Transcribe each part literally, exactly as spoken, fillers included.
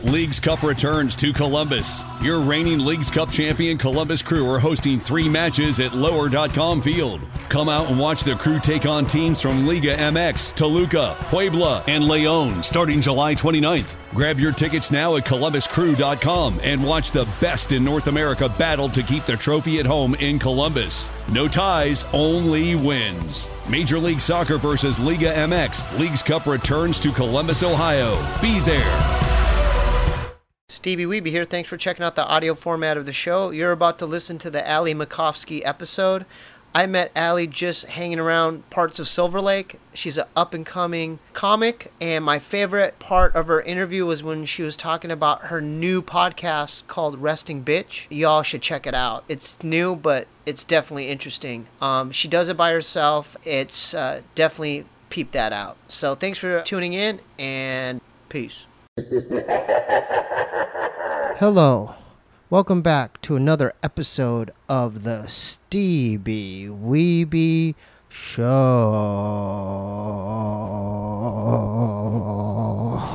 Leagues Cup returns to Columbus. Your reigning Leagues Cup champion Columbus Crew are hosting three matches at lower dot com Field. Come out and watch the Crew take on teams from Liga M X, Toluca, Puebla, and Leon starting July twenty-ninth. Grab your tickets now at columbus crew dot com and watch the best in North America battle to keep the trophy at home in Columbus. No ties, only wins. Major League Soccer versus Liga M X. Leagues Cup returns to Columbus, Ohio. Be there. Stevie Weeby here. Thanks for checking out the audio format of the show. You're about to listen to the Ali Makovsky episode. I met Ali just hanging around parts of Silver Lake. She's an up-and-coming comic, and my favorite part of her interview was when she was talking about her new podcast called Resting Bitch. Y'all should check it out. It's new, but it's definitely interesting. Um, she does it by herself. It's uh, definitely peep that out. So thanks for tuning in, and peace. Hello. Welcome back to another episode of the Stevie Weeby Show.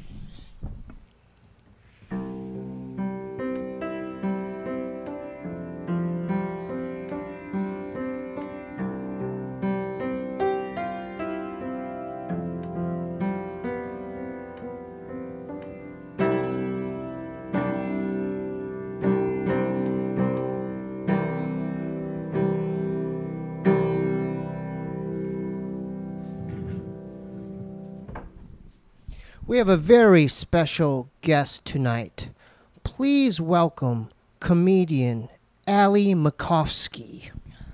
We have a very special guest tonight. Please welcome comedian Ali Makovsky.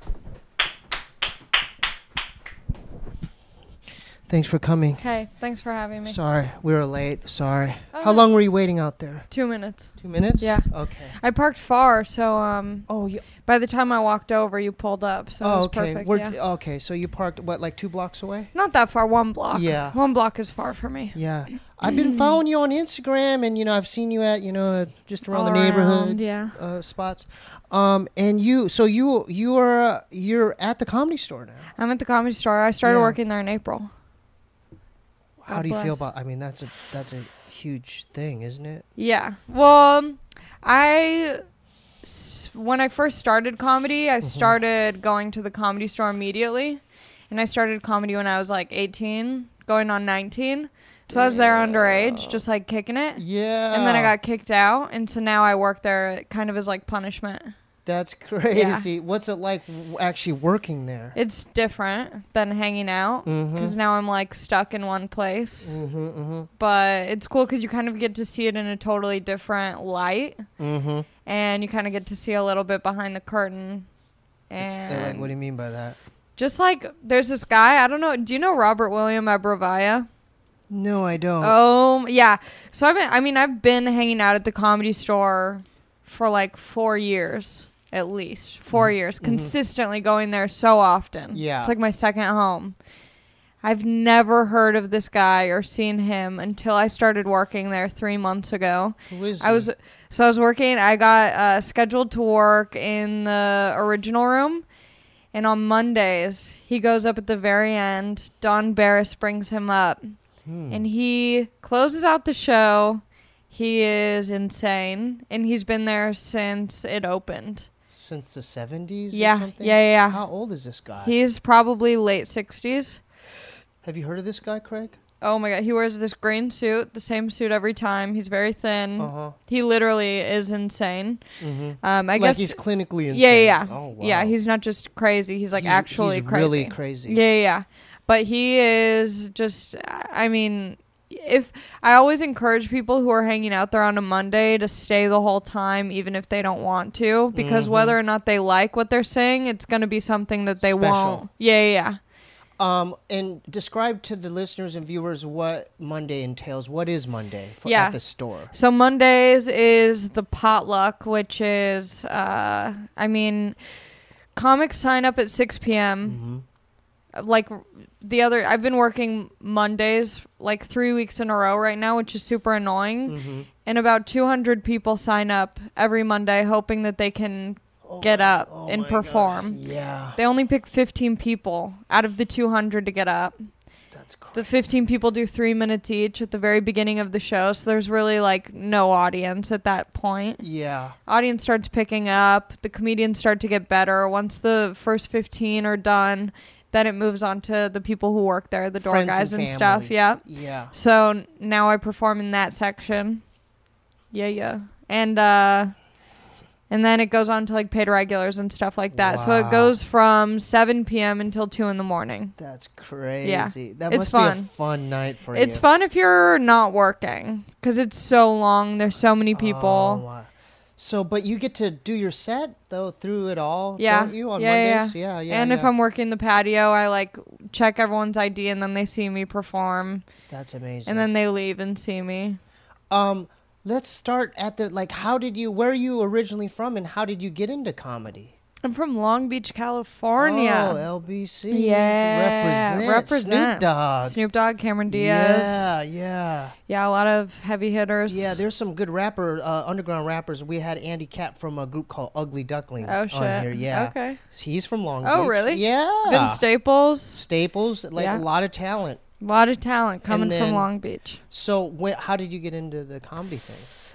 Thanks for coming. Hey, thanks for having me. Sorry, we were late. Sorry. Oh, How long were you waiting out there? Two minutes. Two minutes? Yeah. Okay. I parked far, so um. Oh, yeah. By the time I walked over, you pulled up, so oh, it was okay. perfect. We're, yeah. Okay, so you parked, what, like two blocks away? Not that far, one block. Yeah. One block is far for me. Yeah. I've been following you on Instagram, and, you know, I've seen you at, you know, just around All the neighborhood around, yeah. uh, spots. Um, and you, so you, you are, uh, you're at the Comedy Store now. I'm at the Comedy Store. I started Yeah. working there in April. How God do you bless. feel about, I mean, that's a, that's a huge thing, isn't it? Yeah. Well, I, s- when I first started comedy, I Mm-hmm. started going to the Comedy Store immediately. And I started comedy when I was like eighteen, going on nineteen. So I was there underage, just like kicking it. Yeah. And then I got kicked out. And so now I work there kind of as like punishment. That's crazy. What's it like w- actually working there? It's different than hanging out because Mhm. now I'm like stuck in one place. Mm-hmm, mm-hmm, But it's cool because you kind of get to see it in a totally different light. mm-hmm. And you kind of get to see a little bit behind the curtain. And Like, what do you mean by that? just like there's this guy, I don't know, do you know Robert William Abravaya? No, I don't. Oh, yeah. So I've been, I mean, I've been hanging out at the Comedy Store for like four years, at least. Four Mhm. years. Mhm. Consistently going there so often. Yeah. It's like my second home. I've never heard of this guy or seen him until I started working there three months ago. Who is I he? was so I was working. I got uh, scheduled to work in the original room, and on Mondays he goes up at the very end. Don Barris brings him up, Hmm. and he closes out the show. He is insane, and he's been there since it opened. Since the seventies Yeah, or something? yeah, yeah, yeah. How old is this guy? He's probably late sixties. Have you heard of this guy, Craig? Oh my god, he wears this green suit, the same suit every time. He's very thin. Uh-huh. He literally is insane. Mm-hmm. Um, I like guess he's clinically insane. Yeah, yeah, yeah. Oh, wow. Yeah, he's not just crazy. He's like He's- actually he's crazy. really crazy. Yeah, yeah, yeah. But he is just, I mean, if I always encourage people who are hanging out there on a Monday to stay the whole time, even if they don't want to, because Mhm. whether or not they like what they're saying, it's going to be something that they Special. won't. Yeah, yeah, yeah. Um, and describe to the listeners and viewers what Monday entails. What is Monday for, Yeah. at the store? So Mondays is the potluck, which is, uh, I mean, comics sign up at six p.m. Mm-hmm. Like the other, I've been working Mondays like three weeks in a row right now, which is super annoying. Mm-hmm. And about two hundred people sign up every Monday hoping that they can Oh get my- up oh and my perform. God. Yeah. They only pick fifteen people out of the two hundred to get up. That's crazy. the fifteen people do three minutes each at the very beginning of the show. So there's really like no audience at that point. Yeah. Audience starts picking up. The comedians start to get better. Once the first fifteen are done, then it moves on to the people who work there, the door Friends guys and, and stuff. family. Yeah. Yeah. So n- now I perform in that section. Yeah, yeah. And uh and then it goes on to like paid regulars and stuff like that. So it Wow. goes from seven p.m. until two in the morning. That's crazy. Yeah. That It's must fun. be a fun night for It's you. fun if you're not working because it's so long. There's so many Oh, people. wow. So, but you get to do your set though through it all, Yeah. don't you? On Yeah, Mondays, yeah, yeah. and yeah. if I'm working the patio, I like check everyone's I D and then they see me perform. That's amazing. And then they leave and see me. um, let's start at the like. How did you? Where are you originally from, and how did you get into comedy? I'm from Long Beach, California. Oh, L B C. Yeah, represent. represent. Snoop Dogg. Snoop Dogg, Cameron Diaz. Yeah, yeah, Yeah, a lot of heavy hitters. yeah. There's some good rapper, uh, underground rappers. We had Andy Capp from a group called Ugly Duckling Oh, shit. on here. Yeah, Okay. he's from Long Oh, Beach. really? Yeah. Vince Staples. Staples, like Yeah. a lot of talent. A lot of talent coming then- from Long Beach. So, when, how did you get into the comedy thing?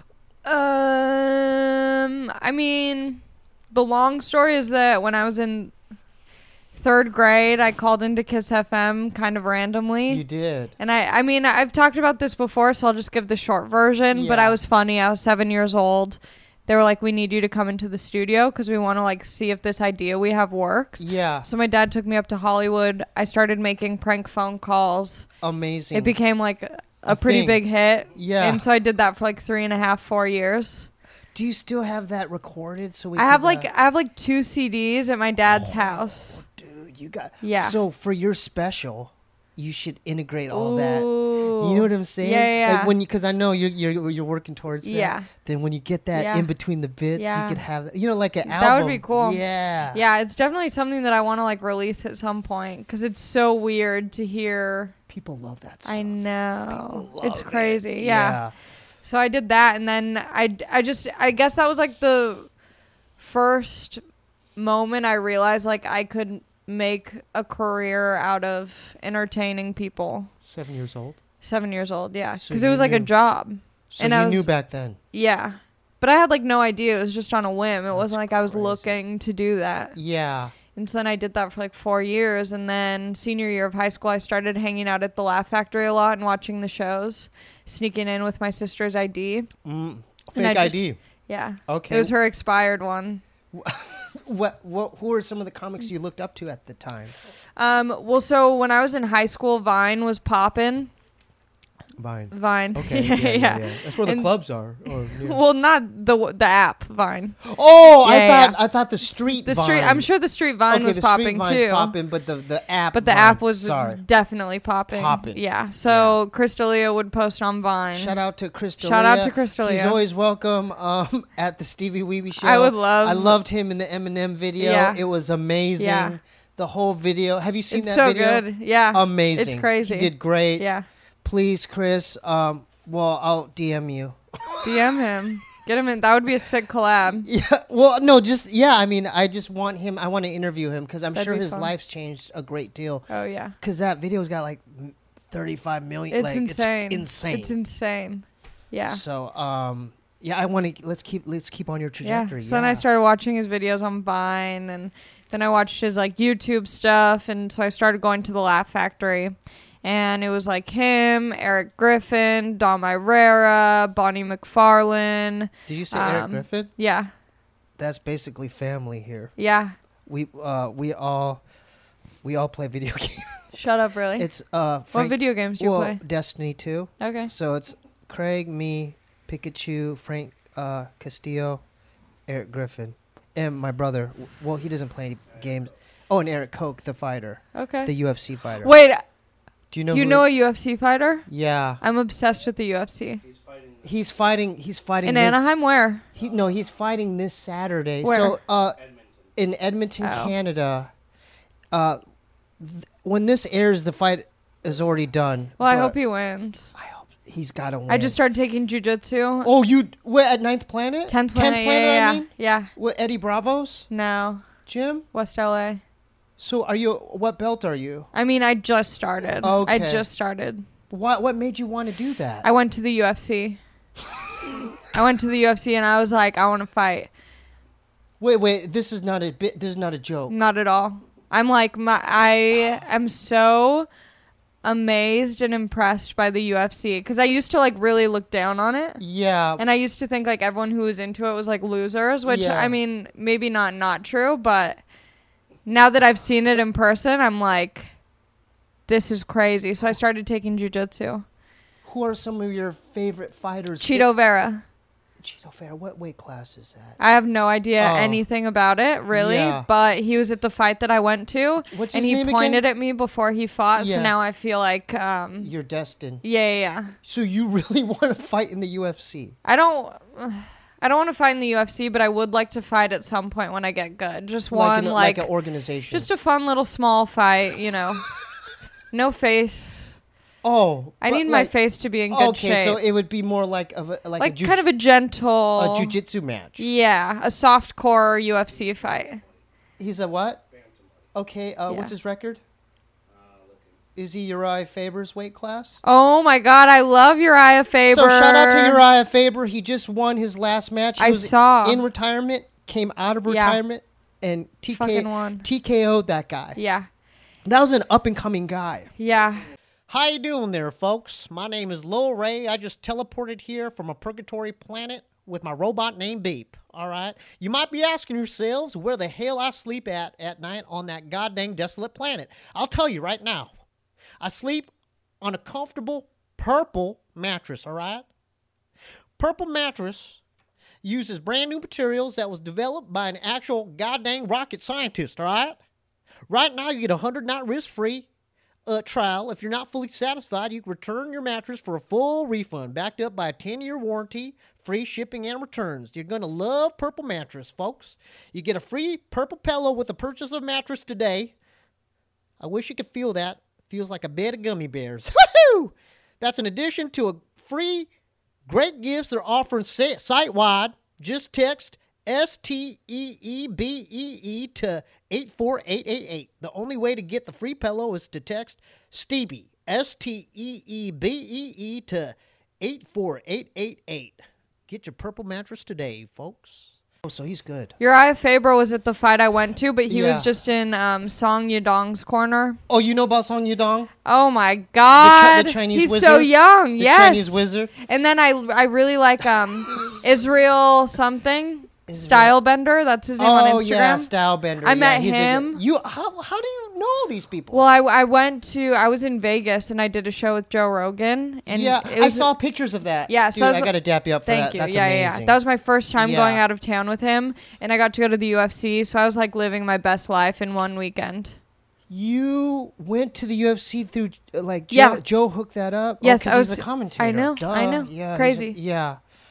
Um, I mean, the long story is that when I was in third grade, I called into Kiss F M kind of randomly. You did. And I, I mean, I've talked about this before, so I'll just give the short version. But Yeah. I was funny. I was seven years old. They were like, we need you to come into the studio because we want to like see if this idea we have works. Yeah. So my dad took me up to Hollywood. I started making prank phone calls. Amazing. It became like a, A a pretty thing. big hit. Yeah. And so I did that for like three and a half, four years. Do you still have that recorded? So we I have could, like uh, I have like two C Ds at my dad's house. dude, you got. Yeah. So for your special, you should integrate all that. Ooh. You know what I'm saying? Yeah, yeah, Like yeah. when you, because I know you're you're you're working towards that. Yeah. Then when you get that Yeah. in between the bits, Yeah. you could have, you know, like an That album. would be cool. Yeah. Yeah, it's definitely something that I want to like release at some point because it's so weird to hear. People love that stuff. I know. People It's love it. crazy. Yeah. So I did that, and then I, I just, I guess that was like the first moment I realized like I could make a career out of entertaining people. Seven years old. Seven years old, yeah, So because it you was like a knew- job. So And you I was- knew back then. Yeah, but I had like no idea. It was just on a whim. It That's wasn't like I was crazy. looking to do that. Yeah. And so then I did that for like four years. And then senior year of high school, I started hanging out at the Laugh Factory a lot and watching the shows, sneaking in with my sister's I D. Mm. And I Fake just- I D. Yeah. Okay. It was her expired one. What what who are some of the comics you looked up to at the time? Um, well, so when I was in high school, Vine was poppin'. Vine. Vine. Okay. yeah, yeah, yeah, yeah. That's where the And- clubs are. Or, yeah. Well, not the the app Vine. oh, I Yeah, thought yeah. I thought the street. The street. Vine. I'm sure the street Vine okay, was the popping street Vine's too. popping, but the the app. But the Vine. app was sorry. definitely popping. Popping. Yeah. So Crystalia would post on Vine. Shout out to Crystalia. Shout out to Crystalia. He's always welcome um, at the Stevie Weeby show. I would love- I loved him in the Eminem video. Yeah. It was amazing. Yeah. The whole video. Have you seen It's that so video? good. Yeah. Amazing. It's crazy. He did great. Yeah. Please, Chris. Um, well, I'll D M you. D M him. Get him in. That would be a sick collab. Yeah. Well, no, just yeah. I mean, I just want him. I want to interview him because I'm That'd sure be his fun. life's changed a great deal. Oh yeah. Because that video's got like thirty-five million. It's like, insane. It's insane. It's insane. Yeah. So, um, yeah, I want to let's keep let's keep on your Yeah. trajectory. So then I started watching his videos on Vine, and then I watched his like YouTube stuff, and so I started going to the Laugh Factory, and it was like him, Eric Griffin, Dom Irera, Bonnie McFarlane. Did you say Eric um, Griffin? Yeah. That's basically family here. Yeah. We uh we all we all play video games. Shut up, really. It's uh what Frank, video games do you well, play? Destiny two. Okay. So it's Craig, me, Pikachu, Frank uh, Castillo, Eric Griffin, and my brother. Well, he doesn't play any games. Oh, and Eric Koch, the fighter, Okay. the U F C fighter. Wait, Do you know? you who know it- a U F C fighter? Yeah, I'm obsessed with the U F C. he's fighting. He's fighting In this, Anaheim, where? He no, he's fighting this Saturday. Where? So, uh, in Edmonton, Oh. Canada. Uh, th- when this airs, the fight is already done. Well, I but hope he wins. I hope he's got to win. I just started taking jujitsu. Oh, you were at Ninth Planet? Tenth Planet. Planet. yeah, I yeah, mean, yeah. with Eddie Bravos No, gym. West L A. So are you? What belt are you? I mean, I just started. Okay. I just started. What What made you want to do that? I went to the U F C. I went to the U F C and I was like, I want to fight. Wait, wait. This is not a bit. This is not a joke. Not at all. I'm like, my, I am so amazed and impressed by the U F C because I used to like really look down on it. Yeah. And I used to think like everyone who was into it was like losers, which Yeah. I mean, maybe not not true, but now that I've seen it in person, I'm like, this is crazy. So I started taking jiu-jitsu. Who are some of your favorite fighters? Cheeto Vera. Cheeto Vera. What weight class is that? I have no idea Oh. anything about it, really. Yeah. But he was at the fight that I went to, What's and his he name pointed again? at me before he fought. Yeah. So now I feel like, um, You're destined. yeah, yeah, yeah. So you really want to fight in the U F C? I don't. I don't want to fight in the U F C, but I would like to fight at some point when I get good. Just Like one, an, like, like an organization. just a fun little small fight, you know. No face. oh, I but need my like- face to be in good Okay, shape. so it would be more like of a, like, like a ju- kind of a gentle, a jiu-jitsu match. yeah, a soft core U F C fight. He's a what? Okay, uh, Yeah. what's his record? Is he Uriah Faber's weight class? Oh my God, I love Uriah Faber. So shout out to Uriah Faber. He just won his last match. He I was saw. in retirement, came out of Yeah. retirement, and T K Fucking won. T K O'd that guy. Yeah, That was an up and coming guy. yeah. How you doing there, folks? My name is Lil Ray. I just teleported here from a purgatory planet with my robot named Beep. All right. You might be asking yourselves where the hell I sleep at at night on that goddamn desolate planet. I'll tell you right now. I sleep on a comfortable purple mattress. All right. Purple mattress uses brand new materials that was developed by an actual goddamn rocket scientist. All right. Right now, you get a one hundred night risk free. Uh, trial. If you're not fully satisfied, you can return your mattress for a full refund, backed up by a ten year warranty, free shipping and returns. You're going to love Purple Mattress, folks. You get a free purple pillow with the purchase of mattress today. I wish you could feel that. Feels like a bed of gummy bears. Woohoo! That's in addition to a free great gifts they're offering sa- site-wide. Just text S T E E B E E to eight four eight eight eight. The only way to get the free pillow is to text Stevie, S T E E B E E to eight four eight eight eight. Get your purple mattress today, folks. Oh, so he's good. Uriah Faber was at the fight I went to, but he Yeah. was just in um, Song Yadong's corner. Oh, you know about Song Yudong? Oh my God, the Chinese he's wizard? so young. The yes, Chinese wizard? And then I, I really like um, Israel something. Israel. Stylebender, that's his name on Oh, Instagram. yeah, Stylebender. I yeah, met he's the- him. you how how do you know all these people? Well, I, I went to, I was in Vegas and I did a show with Joe Rogan. And yeah, it was, I saw pictures of that. Yeah, Dude, so I was- I got to dap you up for Thank that. you. That's yeah, amazing. yeah, yeah. That was my first time Yeah. going out of town with him, and I got to go to the U F C. So I was like living my best life in one weekend. You went to the U F C through uh, like Joe, Yeah. Joe hooked that up. Yes, oh, 'cause I was- he's a commentator. I know, Duh. I know. Yeah, he's Crazy. a- yeah.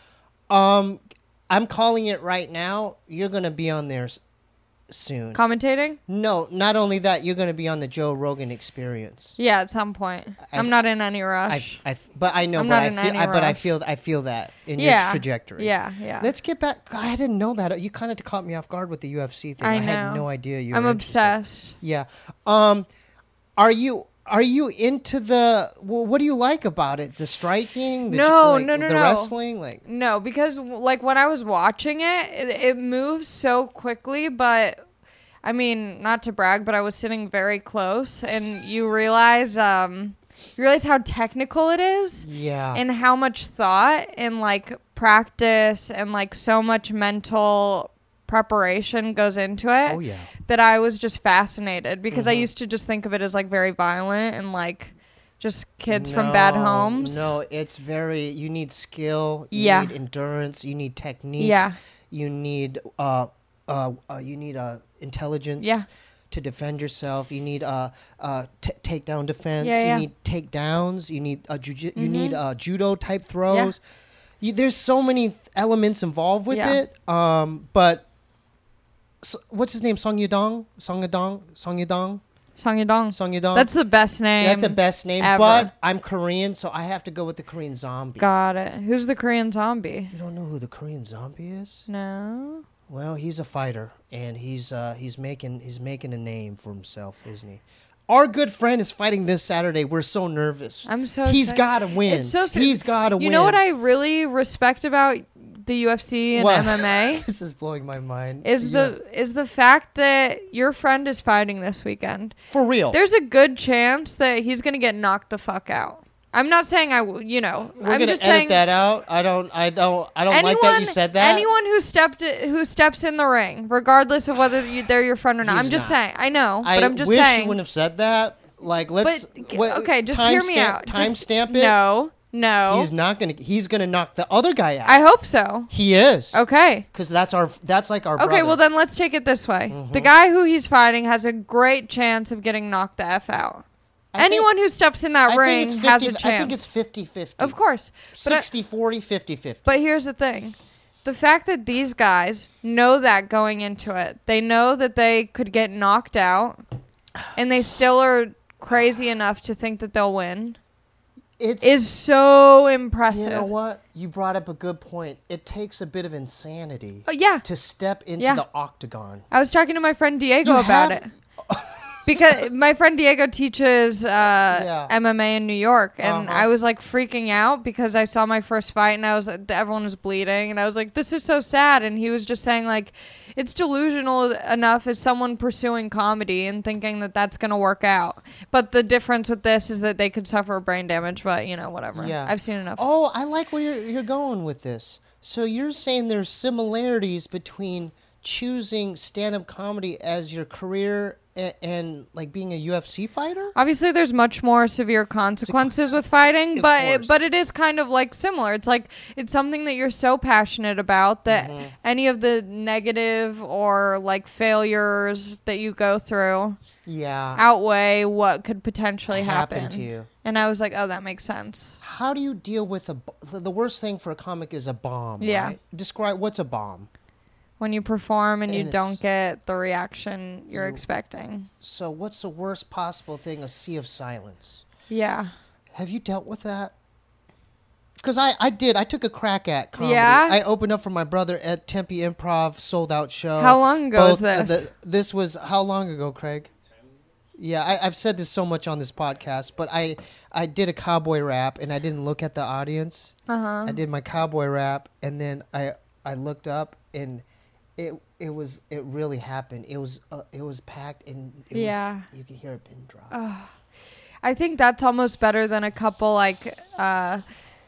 Um, I'm calling it right now. You're gonna be on there s- soon. Commentating? no, not only that, you're gonna be on the Joe Rogan Experience. Yeah, at some point. I- I'm not in any I, rush. I, but I know, I'm but not I in feel, any I, but I rush. feel, I feel that in yeah. your trajectory. Yeah, yeah. Let's get back. I didn't know that. You kind of caught me off guard with the U F C thing. I I, had know. no idea you. I'm were interested. obsessed. Yeah. Um, are you are you into the? Well, what do you like about it? The striking? The, No, like, no, no, The no. wrestling? Like. No, because w- like when I was watching it, it, it moves so quickly, but I mean, not to brag, but I was sitting very close and you realize um you realize how technical it is Yeah. and how much thought and like practice and like so much mental preparation goes into it. Oh yeah. That I was just fascinated because I Mhm. used to just think of it as like very violent and like just kids from bad No, homes. No, it's very. You need skill. You Yeah. need endurance. You need technique. Yeah. You need uh uh, uh you need uh intelligence. Yeah. To defend yourself, you need uh uh t- takedown defense. Yeah, you yeah. need takedowns. You need uh, juji- You Mhm. need uh, judo type throws. You, there's so many elements involved with Yeah. it. Um, but so, what's his name? Song Yudong. Song Yudong. Song Yudong. Song Yadong. Song Yudong. That's the best name. That's the best name. ever. But I'm Korean, so I have to go with the Korean Zombie. Got it. Who's the Korean zombie? You don't know who the Korean Zombie is? No. Well, he's a fighter, and he's uh, he's making he's making a name for himself, isn't he? Our good friend is fighting this Saturday. We're so nervous. I'm so He's excited. got to win. It's so ser- He's got to win. You know what I really respect about the U F C and What? M M A This is blowing my mind. is Yeah. the is the fact that your friend is fighting this weekend. For real. There's a good chance that he's gonna get knocked the fuck out. I'm not saying I, w- you know, We're I'm gonna just edit saying that out. I don't. I don't. I don't anyone, like that you said that. anyone who stepped i- who steps in the ring, regardless of whether you, they're your friend or not. He's I'm just not. saying. I know, I but I'm just wish saying. you wouldn't have said that. Like, let's. But g- what- okay, just time hear me stamp- out. Time Just- stamp it. No, no. He's not gonna. He's gonna knock the other guy out. I hope so. he is. Okay. Because that's our. That's like our. Okay, brother. well then let's take it this way. Mm-hmm. The guy who he's fighting has a great chance of getting knocked the F out. I think- Anyone who steps in that I ring think it's has a fifty. chance. I think it's fifty-fifty. Of course. But, I- sixty forty, fifty fifty. but here's the thing. The fact that these guys know that going into it, they know that they could get knocked out, and they still are crazy enough to think that they'll win, It's. is so impressive. You know what? You brought up a good point. It takes a bit of insanity Oh, yeah. to step into Yeah. the octagon. I was talking to my friend Diego You about have- it. Because my friend Diego teaches uh, Yeah. M M A in New York, and Uh-huh. I was like freaking out because I saw my first fight, and I was everyone was bleeding, and I was like, "This is so sad." And he was just saying like, "It's delusional enough as someone pursuing comedy and thinking that that's gonna work out." But the difference with this is that they could suffer brain damage, but you know, whatever. Yeah. I've seen enough. Oh, I like where you're, you're going with this. So you're saying there's similarities between choosing stand-up comedy as your career and, and like being a U F C fighter? Obviously, there's much more severe consequences with fighting, Of but it, course. but it is kind of like similar. It's like it's something that you're so passionate about that Mm-hmm. any of the negative or like failures that you go through Yeah. outweigh what could potentially happen. Happen to you. And I was like, oh, that makes sense. How do you deal with a b- the the worst thing for a comic is a bomb, Yeah. right? Describe what's a bomb. When you perform and you And it's- don't get the reaction you're You- expecting. So what's the worst possible thing? A sea of silence. Yeah. Have you dealt with that? Because I, I did. I took a crack at comedy. Yeah? I opened up for my brother at Tempe Improv, sold out show. How long ago was Both- uh, this? the- this was how long ago, Craig? Yeah, I, I've said this so much on this podcast, but I, I did a cowboy rap and I didn't look at the audience. Uh-huh. I did my cowboy rap and then I I looked up and it it was it really happened. It was uh, it was packed and it Yeah. was, you could hear a pin drop. I think that's almost better than a couple like uh,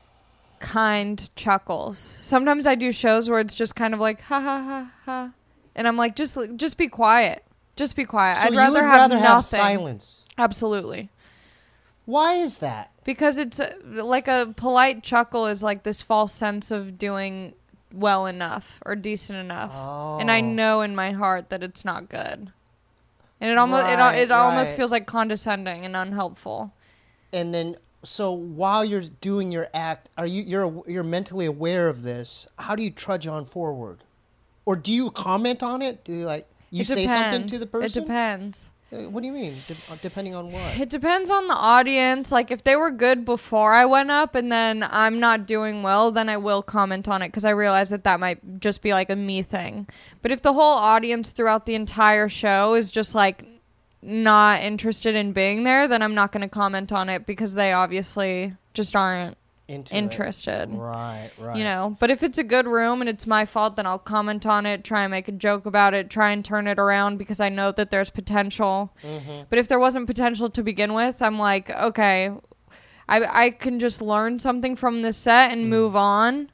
kind chuckles. Sometimes I do shows where it's just kind of like ha ha ha ha, and I'm like, just just be quiet, just be quiet. So I'd you rather would have rather have nothing. silence. Absolutely, Why is that? because it's uh, like a polite chuckle is like this false sense of doing well enough or decent enough, and I Oh. know in my heart that it's not good, and it almost it, al- Right, it almost right. feels like condescending and unhelpful. And then, so while you're doing your act, are you you're you're mentally aware of this? How do you trudge on forward, or do you comment on it? Do you like you It say something depends. to the person? It depends. Uh, What do you mean? De- depending on what? It depends on the audience. Like, if they were good before I went up and then I'm not doing well, then I will comment on it because I realize that that might just be like a me thing. But if the whole audience throughout the entire show is just like not interested in being there, then I'm not going to comment on it because they obviously just aren't Into it. interested. Right, right. You know, but if it's a good room and it's my fault, then I'll comment on it, try and make a joke about it, try and turn it around because I know that there's potential. Mm-hmm. But if there wasn't potential to begin with, I'm like, okay, I I can just learn something from this set and Mm. move on,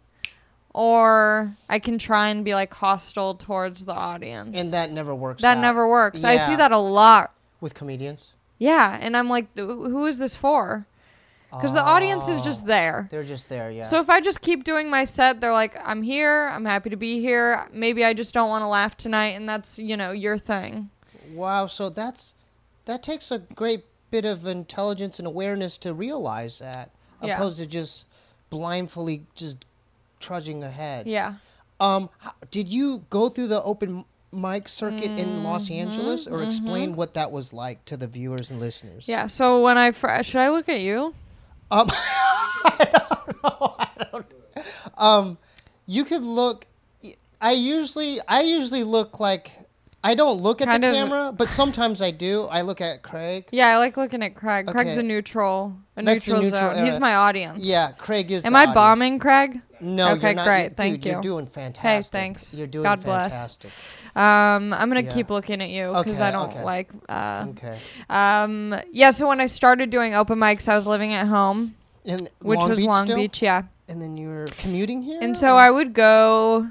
or I can try and be like hostile towards the audience. And that never works. that out never works. I see Yeah. that a lot. with comedians. Yeah, and I'm like, who who is this for? Because the audience is just Oh, there. They're just there, yeah. So if I just keep doing my set, they're like, I'm here, I'm happy to be here. Maybe I just don't want to laugh tonight, and that's, you know, your thing. Wow, so that's that takes a great bit of intelligence and awareness to realize that, Yeah. opposed to just blindly just trudging ahead. Yeah. Um, h- did you go through the open mic circuit in Los Angeles, or explain what that was like to the viewers and listeners? Mm-hmm, Yeah, so when I, fr- should I look at you? Um, I don't know. I don't. Um, you could look. y- I usually I usually look like I don't look at Kind the of- camera, but sometimes I do. I look at Craig. Yeah, I like looking at Craig. Craig's Okay. a neutral, a That's the neutral, neutral zone. He's area. my audience. Yeah, Craig is. Am the I audience. bombing, Craig? No, Okay, you're not. great. You- Thank dude, you. You're doing fantastic. Hey, thanks. You're doing God bless. fantastic. Um, I'm gonna Yeah. keep looking at you because Okay, I don't okay. like. Uh, Okay. um, yeah. So when I started doing open mics, I was living at home, In which Long was Beach Long still? Beach. Yeah. And then you were commuting here. And so or- I would go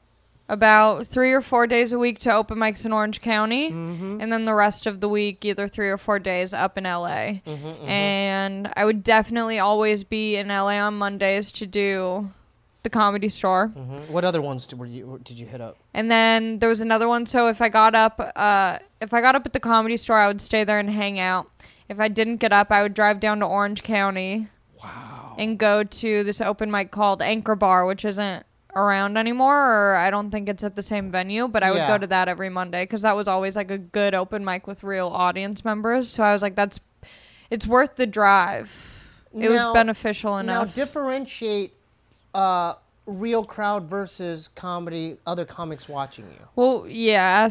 about three or four days a week to open mics in Orange County, Mhm. and then the rest of the week, either three or four days up in L A. Mhm, mhm. And I would definitely always be in L A on Mondays to do the Comedy Store. Mhm. What other ones did, were you did you hit up? And then there was another one. So if I got up, uh, if I got up at the Comedy Store, I would stay there and hang out. If I didn't get up, I would drive down to Orange County. Wow. And go to this open mic called Anchor Bar, which isn't around anymore, or I don't think it's at the same venue, but I would Yeah. go to that every Monday because that was always like a good open mic with real audience members. So I was like, that's, it's worth the drive. It was Now- beneficial Now enough. differentiate uh, real crowd versus comedy. Other comics watching you. Well, yeah.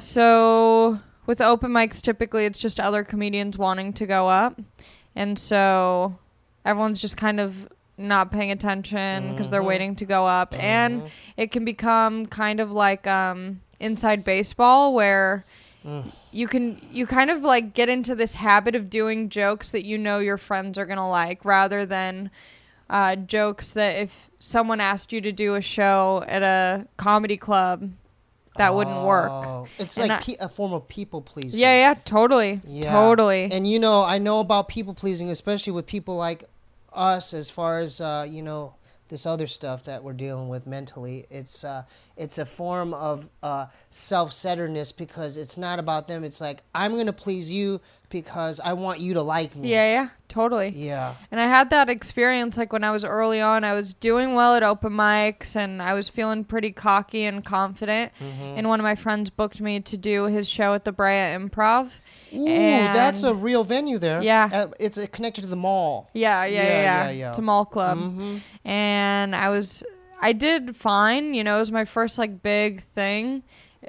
So with open mics, typically it's just other comedians wanting to go up, and so everyone's just kind of not paying attention because they're Mhm. waiting to go up, and Mhm. it can become kind of like um, inside baseball where Mm. you can you kind of like get into this habit of doing jokes that you know your friends are gonna like, rather than uh, jokes that if someone asked you to do a show at a comedy club, that wouldn't work. Oh, It's And like I- pe- a form of people pleasing. Yeah, yeah, totally, Yeah. totally. And you know, I know about people pleasing, especially with people like us, as far as uh, you know, this other stuff that we're dealing with mentally. It's uh, it's a form of uh, self-centeredness because it's not about them. It's like I'm gonna please you because I want you to like me. Yeah, yeah, totally. Yeah. And I had that experience like when I was early on. I was doing well at open mics and I was feeling pretty cocky and confident. Mm-hmm. And one of my friends booked me to do his show at the Brea Improv. Ooh, And- that's a real venue there. Yeah. Uh, it's uh, connected to the mall. Yeah, yeah, Yeah, yeah. yeah, yeah. yeah. It's a mall club. Mm-hmm. And I was, I did fine. You know, it was my first like big thing,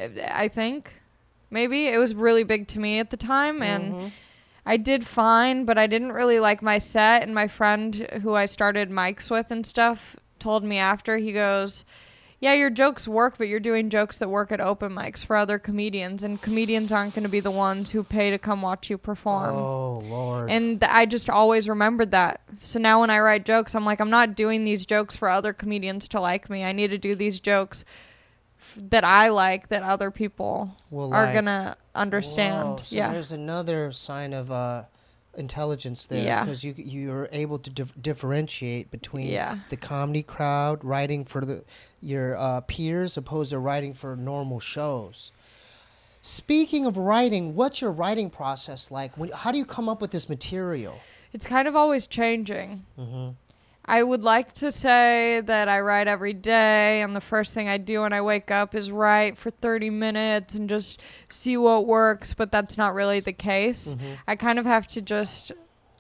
I think. Maybe. It was really big to me at the time. And Mhm. I did fine, but I didn't really like my set. And my friend who I started mics with and stuff told me after, he goes, yeah, your jokes work, but you're doing jokes that work at open mics for other comedians. And comedians aren't going to be the ones who pay to come watch you perform. Oh Lord. And th- I just always remembered that. So now when I write jokes, I'm like, I'm not doing these jokes for other comedians to like me. I need to do these jokes f- that I like, that other people Will are like. going to understand. Whoa, so yeah. there's another sign of uh, intelligence there Yeah. because you you're able to dif- differentiate between Yeah. the comedy crowd writing for the your uh, peers opposed to writing for normal shows. Speaking of writing, what's your writing process like? When, how do you come up with this material? It's kind of always changing. Mm-hmm. I would like to say that I write every day, and the first thing I do when I wake up is write for thirty minutes and just see what works, but that's not really the case. Mm-hmm. I kind of have to just...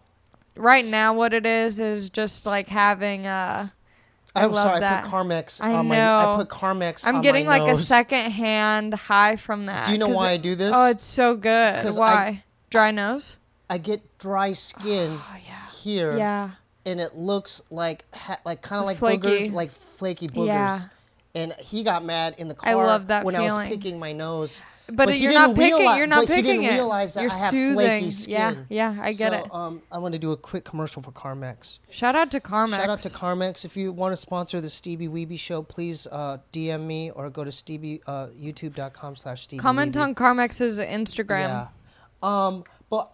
Right now, what it is, is just like having a... I I'm love sorry, that. I put Carmex I on my know. I put Carmex I'm on getting my like a nose. second-hand high from that. Do you know 'cause why it- I do this? Oh, it's so good. 'Cause I- Why? Dry nose? I get dry skin Oh, yeah. here. Yeah. And it looks like ha- like kind of like Flaky. boogers, like flaky boogers. Yeah. And he got mad in the car I love that when I feeling. was picking my nose. But, he you're not didn't picking. realize- You're not but he picking didn't it. realize that you're I have soothing. flaky skin. Yeah, yeah, I get so, it. Um, I want to do a quick commercial for Carmex. Shout out to Carmex. Shout out to Carmex. If you want to sponsor the Stevie Weeby Show, please uh, D M me or go to Stevie uh, YouTube dot com slash Stevie Comment Weeby. on Carmex's Instagram. Yeah. Um, but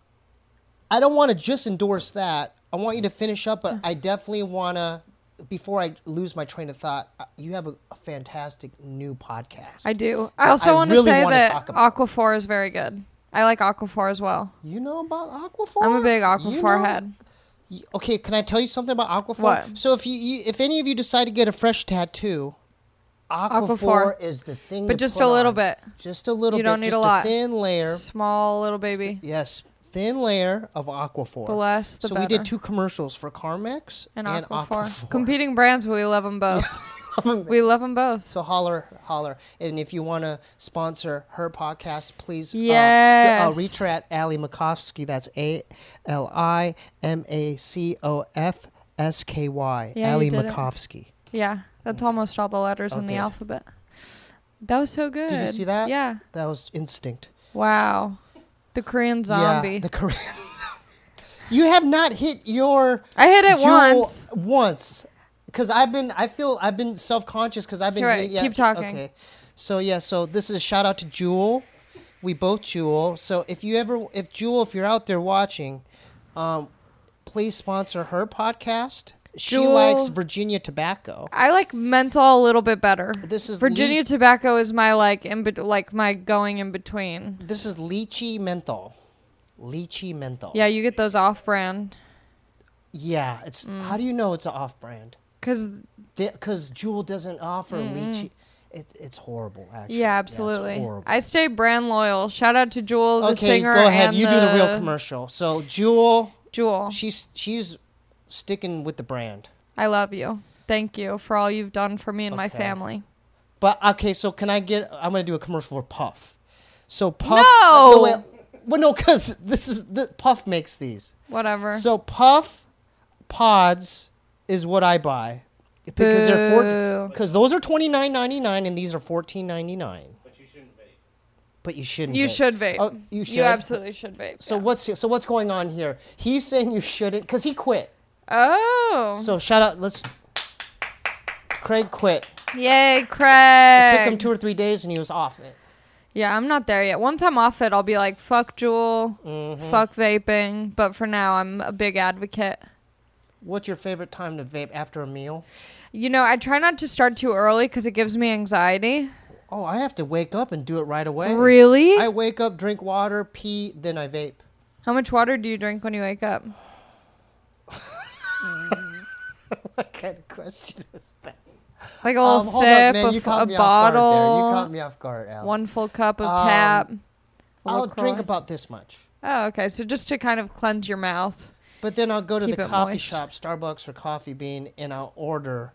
I don't want to just endorse that. I want you to finish up, but I definitely want to, before I lose my train of thought, uh, you have a, a fantastic new podcast. I do. I also I want really to say wanna that talk about. Aquaphor is very good. I like Aquaphor as well. You know about Aquaphor? I'm a big You Aquaphor know- head. Y- Okay, can I tell you something about Aquaphor? What? So if you, you if any of you decide to get a fresh tattoo, Aquaphor, Aquaphor. is the thing. But to just put a little on. bit. Just a little You bit. don't need just a lot. thin layer. Small little baby. Yes, thin layer of Aquaphor. The less, the so better. we did two commercials for Carmex and and, Aquaphor. Aquaphor. Competing brands, but we love them both. love them. We love them both. So holler, holler. And if you want to sponsor her podcast, please Yes. uh, uh, reach her at Ali Makovsky. That's A L I M A C O F S K Y. Yeah, you Ali did it. Makovsky. Yeah, that's almost all the letters in the Okay. alphabet. That was so good. Did you see that? Yeah. That was instinct. Wow. The Korean zombie. Yeah, the Korean. You have not hit your. I hit it jewel once. Once, because I've been. I feel I've been self conscious because I've been. You're right. hitting- yeah, Keep talking. Okay. So yeah. So this is a shout out to Jewel. We both Jewel. So if you ever, if Jewel, if you're out there watching, um, please sponsor her podcast. She Jewel- likes Virginia tobacco. I like menthol a little bit better. This is Virginia le- tobacco is my like in bet like my going in between. This is lychee menthol. Lychee menthol. Yeah, you get those off brand Yeah. It's. Mm. How do you know it's an off brand? because Because Jewel doesn't offer lychee. It, it's horrible, actually. yeah, it's absolutely. horrible. I stay brand loyal. Shout out to Jewel, the Okay, singer, go ahead. and You do the real commercial. So Jewel, Jewel, she's she's sticking with the brand. I love you. Thank you for all you've done for me and my Okay. family. But okay, so can I get? I'm gonna do a commercial for Puff. So Puff. No! uh, wait, well, no, because this is the Puff makes these. Whatever. So Puff pods is what I buy because they're four. Boo. Because those are twenty-nine ninety-nine and these are fourteen ninety-nine. But you shouldn't vape. But you shouldn't. You vape. should vape. Oh, you should. You absolutely should vape. So yeah. what's so what's going on here? He's saying you shouldn't because he quit. Oh. So shout out. Let's. Craig quit. Yay, Craig. It took him two or three days and he was off it. Yeah, I'm not there yet. Once I'm off it, I'll be like, fuck Juul, Mm-hmm. fuck vaping. But for now, I'm a big advocate. What's your favorite time to vape after a meal? You know, I try not to start too early because it gives me anxiety. Oh, I have to wake up and do it right away. Really? I wake up, drink water, pee, then I vape. How much water do you drink when you wake up? What kind of question is that? Like a little Um, hold up, sip, man. a, You f- caught a me off guard there. You bottle, caught me off guard, Al. one full cup of Um, tap. I'll LaCroix. drink about this much. Oh, okay. So just to kind of cleanse your mouth. But then I'll go to Keep the it coffee moist. shop, Starbucks or Coffee Bean, and I'll order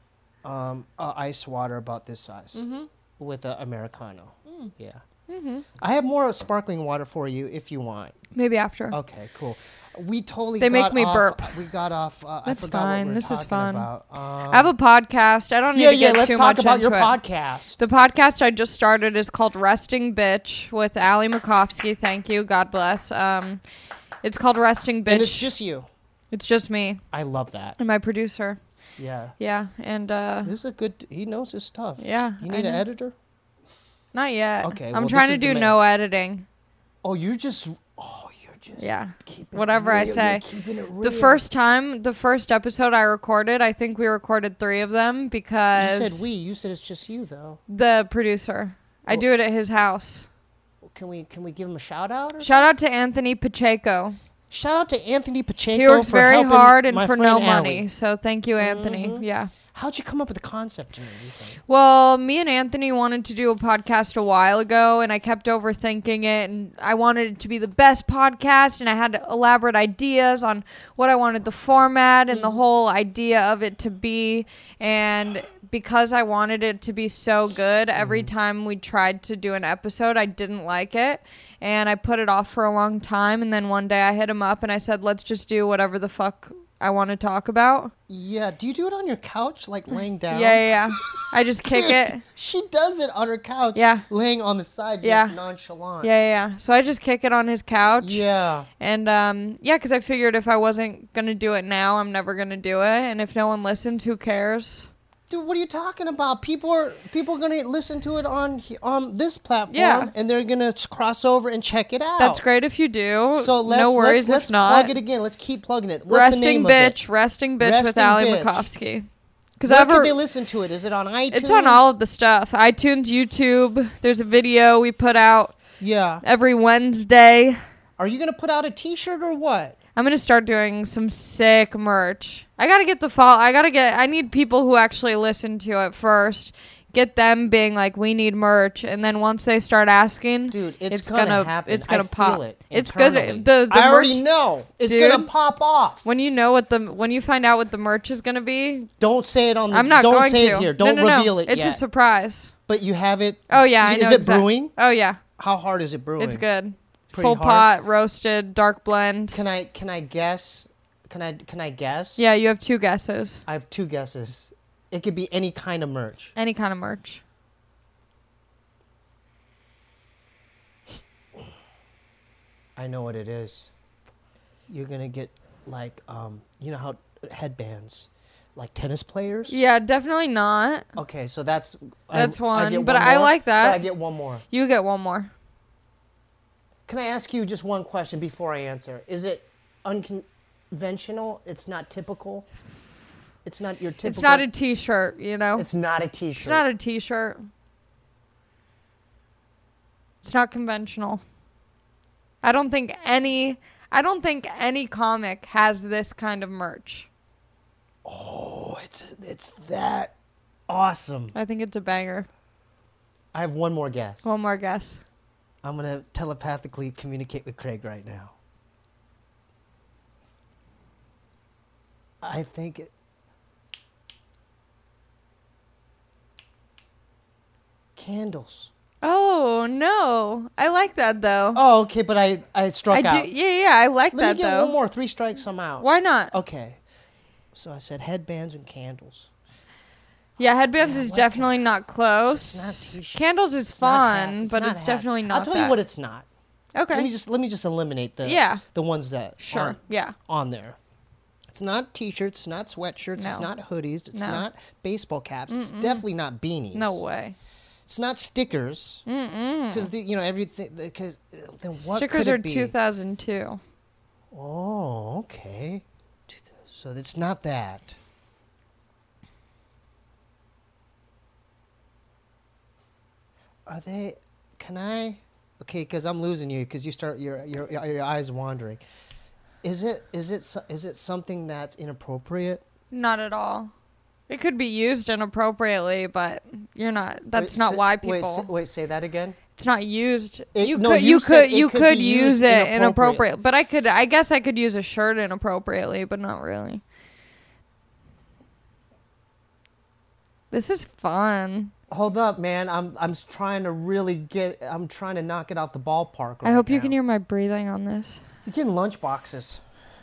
um, uh, ice water about this size Mm-hmm. with an Americano. Yeah. Mm-hmm. I have more sparkling water for you if you want. Maybe after. Okay, cool. We totally They make got me off- burp. We got off. Uh, I That's forgot fine. what we were This is talking fun. about. Um, I have a podcast. I don't need yeah, to yeah. get Let's too talk much about into your it. podcast. The podcast I just started is called Resting Bitch with Ali Makovsky. Thank you. God bless. Um, it's called Resting Bitch. And it's just you. It's just me I love that. and my producer. Yeah. Yeah, and uh, This is a good. He knows his stuff. yeah. You I need an know. editor. Not yet. Okay, I'm well, trying this to is the do main- no editing. Oh, you're just. Oh, you're just. Yeah. keeping it Whatever I real. say. You're keeping it The real. first time, the first episode I recorded, I think we recorded three of them You because said we. You said it's just you, though. the producer. I Well- do it at his house. Can we can we give him a shout out? Or Shout out to Anthony Pacheco. Shout out to Anthony Pacheco. He works for very helping hard and my for friend no Allie. money. So thank you, Anthony. Mhm. Yeah. How'd you come up with the concept and everything? Well, me and Anthony wanted to do a podcast a while ago, and I kept overthinking it, and I wanted it to be the best podcast, and I had elaborate ideas on what I wanted the format and the whole idea of it to be, and because I wanted it to be so good, every time we tried to do an episode, I didn't like it, and I put it off for a long time, and then one day I hit him up, and I said, let's just do whatever the fuck I want to talk about. Yeah. Do you do it on your couch, like laying down? Yeah, yeah, yeah. I just kick Dude, it. She does it on her couch. Yeah. Laying on the side, Yeah. just nonchalant. Yeah, yeah, yeah. So I just kick it on his couch. Yeah. And, um, yeah, because I figured if I wasn't going to do it now, I'm never going to do it. And if no one listens, who cares? Dude, what are you talking about? People are people are gonna listen to it on he- on this platform, Yeah. and they're gonna s- cross over and check it out. That's great if you do. So let's no worries let's, let's if not. plug it again. Let's keep plugging it. What's Resting the name Bitch, Of Resting Bitch with Resting Ali Bitch. Makovsky. Because it? Where ever can they listen to it? Is it on iTunes? it's on all of the stuff. iTunes, YouTube. There's a video we put out Yeah. every Wednesday. Are you gonna put out a T-shirt or what? I'm gonna start doing some sick merch. I gotta get the follow. I gotta get. I need people who actually listen to it first. Get them being like, we need merch, and then once they start asking, dude, it's, it's gonna, gonna happen. it's gonna I pop. Feel it it's good. internally. The, the I merch, already know it's dude, gonna pop off. When you know what the when you find out what the merch is gonna be, don't say it on the. I'm not don't going say to. it here. Don't no, no, reveal no. it It's yet. a surprise. But you have it. Oh yeah, I is know. it exact- brewing? Oh yeah. How hard is it brewing? It's good. Pretty Full hard? pot, roasted, dark blend. Can I can I guess? Can I can I guess? Yeah, you have two guesses. I have two guesses. It could be any kind of merch. Any kind of merch. I know what it is. You're gonna get like um, you know how headbands, like tennis players. Yeah, definitely not. Okay, so that's That's I, one, I get but one I more? like that. But I get one more. You get one more. Can I ask you just one question before I answer? Is it unconventional? It's not typical. It's not your typical. It's not a t-shirt, you know. It's not a t-shirt. It's not a t-shirt. It's not conventional. I don't think any I don't think any comic has this kind of merch. Oh, it's it's that awesome. I think it's a banger. I have one more guess. One more guess. I'm gonna telepathically communicate with Craig right now. I think it, candles. Oh no, I like that though. Oh, okay, but I I struck I out. do. Yeah, yeah, I like Let that me get though. one more. Three strikes, I'm out. Why not? Okay. So I said headbands and candles. Yeah, headbands Yeah, is what definitely not close. It's not t-shirt. Candles is It's not hats. fun, It's but not it's hats. definitely not I'll tell that. you what it's not. Okay. Let me just let me just eliminate the Yeah. the ones that Sure. aren't Yeah. on there. It's not t-shirts, it's not sweatshirts, it's No. not hoodies, it's No. not baseball caps, it's definitely not beanies. No way. It's not stickers. Because the you know everything because then what Stickers could it are be? two thousand two. Oh, okay. So it's not that. Are they? Can I? Okay, because I'm losing you because you start your your your eyes wandering. Is it is it so- is it something that's inappropriate? Not at all. It could be used inappropriately, but you're not. That's Wait, not say- why Wait, people. say, wait, say that again. It's not used. It- you no, could. you You said could. it You could could be use used it inappropriate. inappropriate, but I could. I guess I could use a shirt inappropriately, but not really. This is fun. Hold up, man. I'm I'm s- trying to really get. I'm trying to knock it out the ballpark. I right hope you now. can hear my breathing on this. You're getting lunch boxes.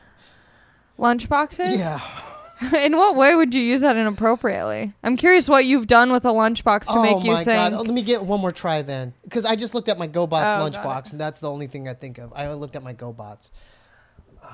Lunch boxes? Yeah. In what way would you use that inappropriately? I'm curious what you've done with a lunchbox to oh make you my think. god! Oh, let me get one more try then, because I just looked at my GoBots Oh, lunchbox, got it. and that's the only thing I think of. I looked at my GoBots. Oh,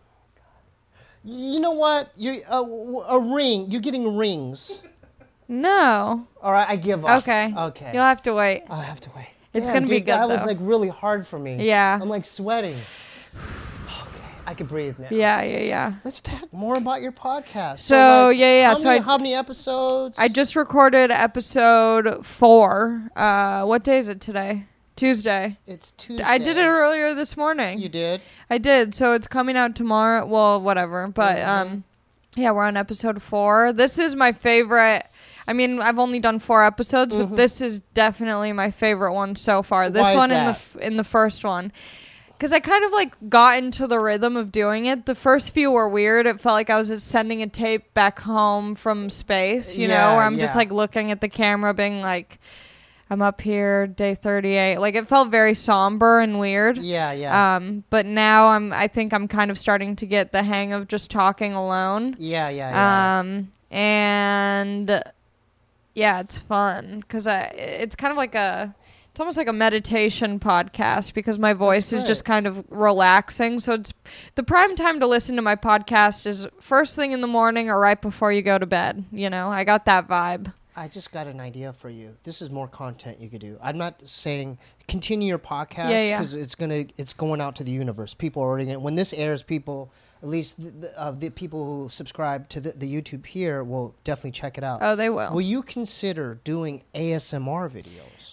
you know what? You uh, w- a ring. You're getting rings. No. All right, I give up. Okay. Okay. You'll have to wait. I'll have to wait. It's Damn, gonna be dude, good, That was though. like really hard for me. Yeah. I'm like sweating. Okay, I can breathe now. Yeah, yeah, yeah. Let's talk more about your podcast. So, like, yeah, yeah, How so many, I- how many episodes? I just recorded episode four. Uh, what day is it today? Tuesday. It's Tuesday. I did it earlier this morning. You did? I did. So it's coming out tomorrow. Well, whatever. But Mhm. um, yeah, we're on episode four. This is my favorite. I mean, I've only done four episodes, Mhm. but this is definitely my favorite one so far. This Why is one in the that? f- in the first one. Because I kind of like got into the rhythm of doing it. The first few were weird. It felt like I was just sending a tape back home from space, you Yeah, know, where I'm just yeah. like looking at the camera being like, I'm up here, day thirty-eight. Like it felt very somber and weird. Yeah, yeah. Um, but now I'm, I think I'm kind of starting to get the hang of just talking alone. yeah, yeah, yeah. Um, and yeah, it's fun because I, it's kind of like a, it's almost like a meditation podcast because my voice is good. just kind of relaxing. So it's the prime time to listen to my podcast is first thing in the morning or right before you go to bed. You know, I got that vibe. I just got an idea for you. This is more content you could do. I'm not saying continue your podcast Yeah, yeah. because it's gonna it's going out to the universe. People are already gonna, when this airs, people at least the, the, uh, the people who subscribe to the, the YouTube here will definitely check it out. Oh, they will. Will you consider doing A S M R videos?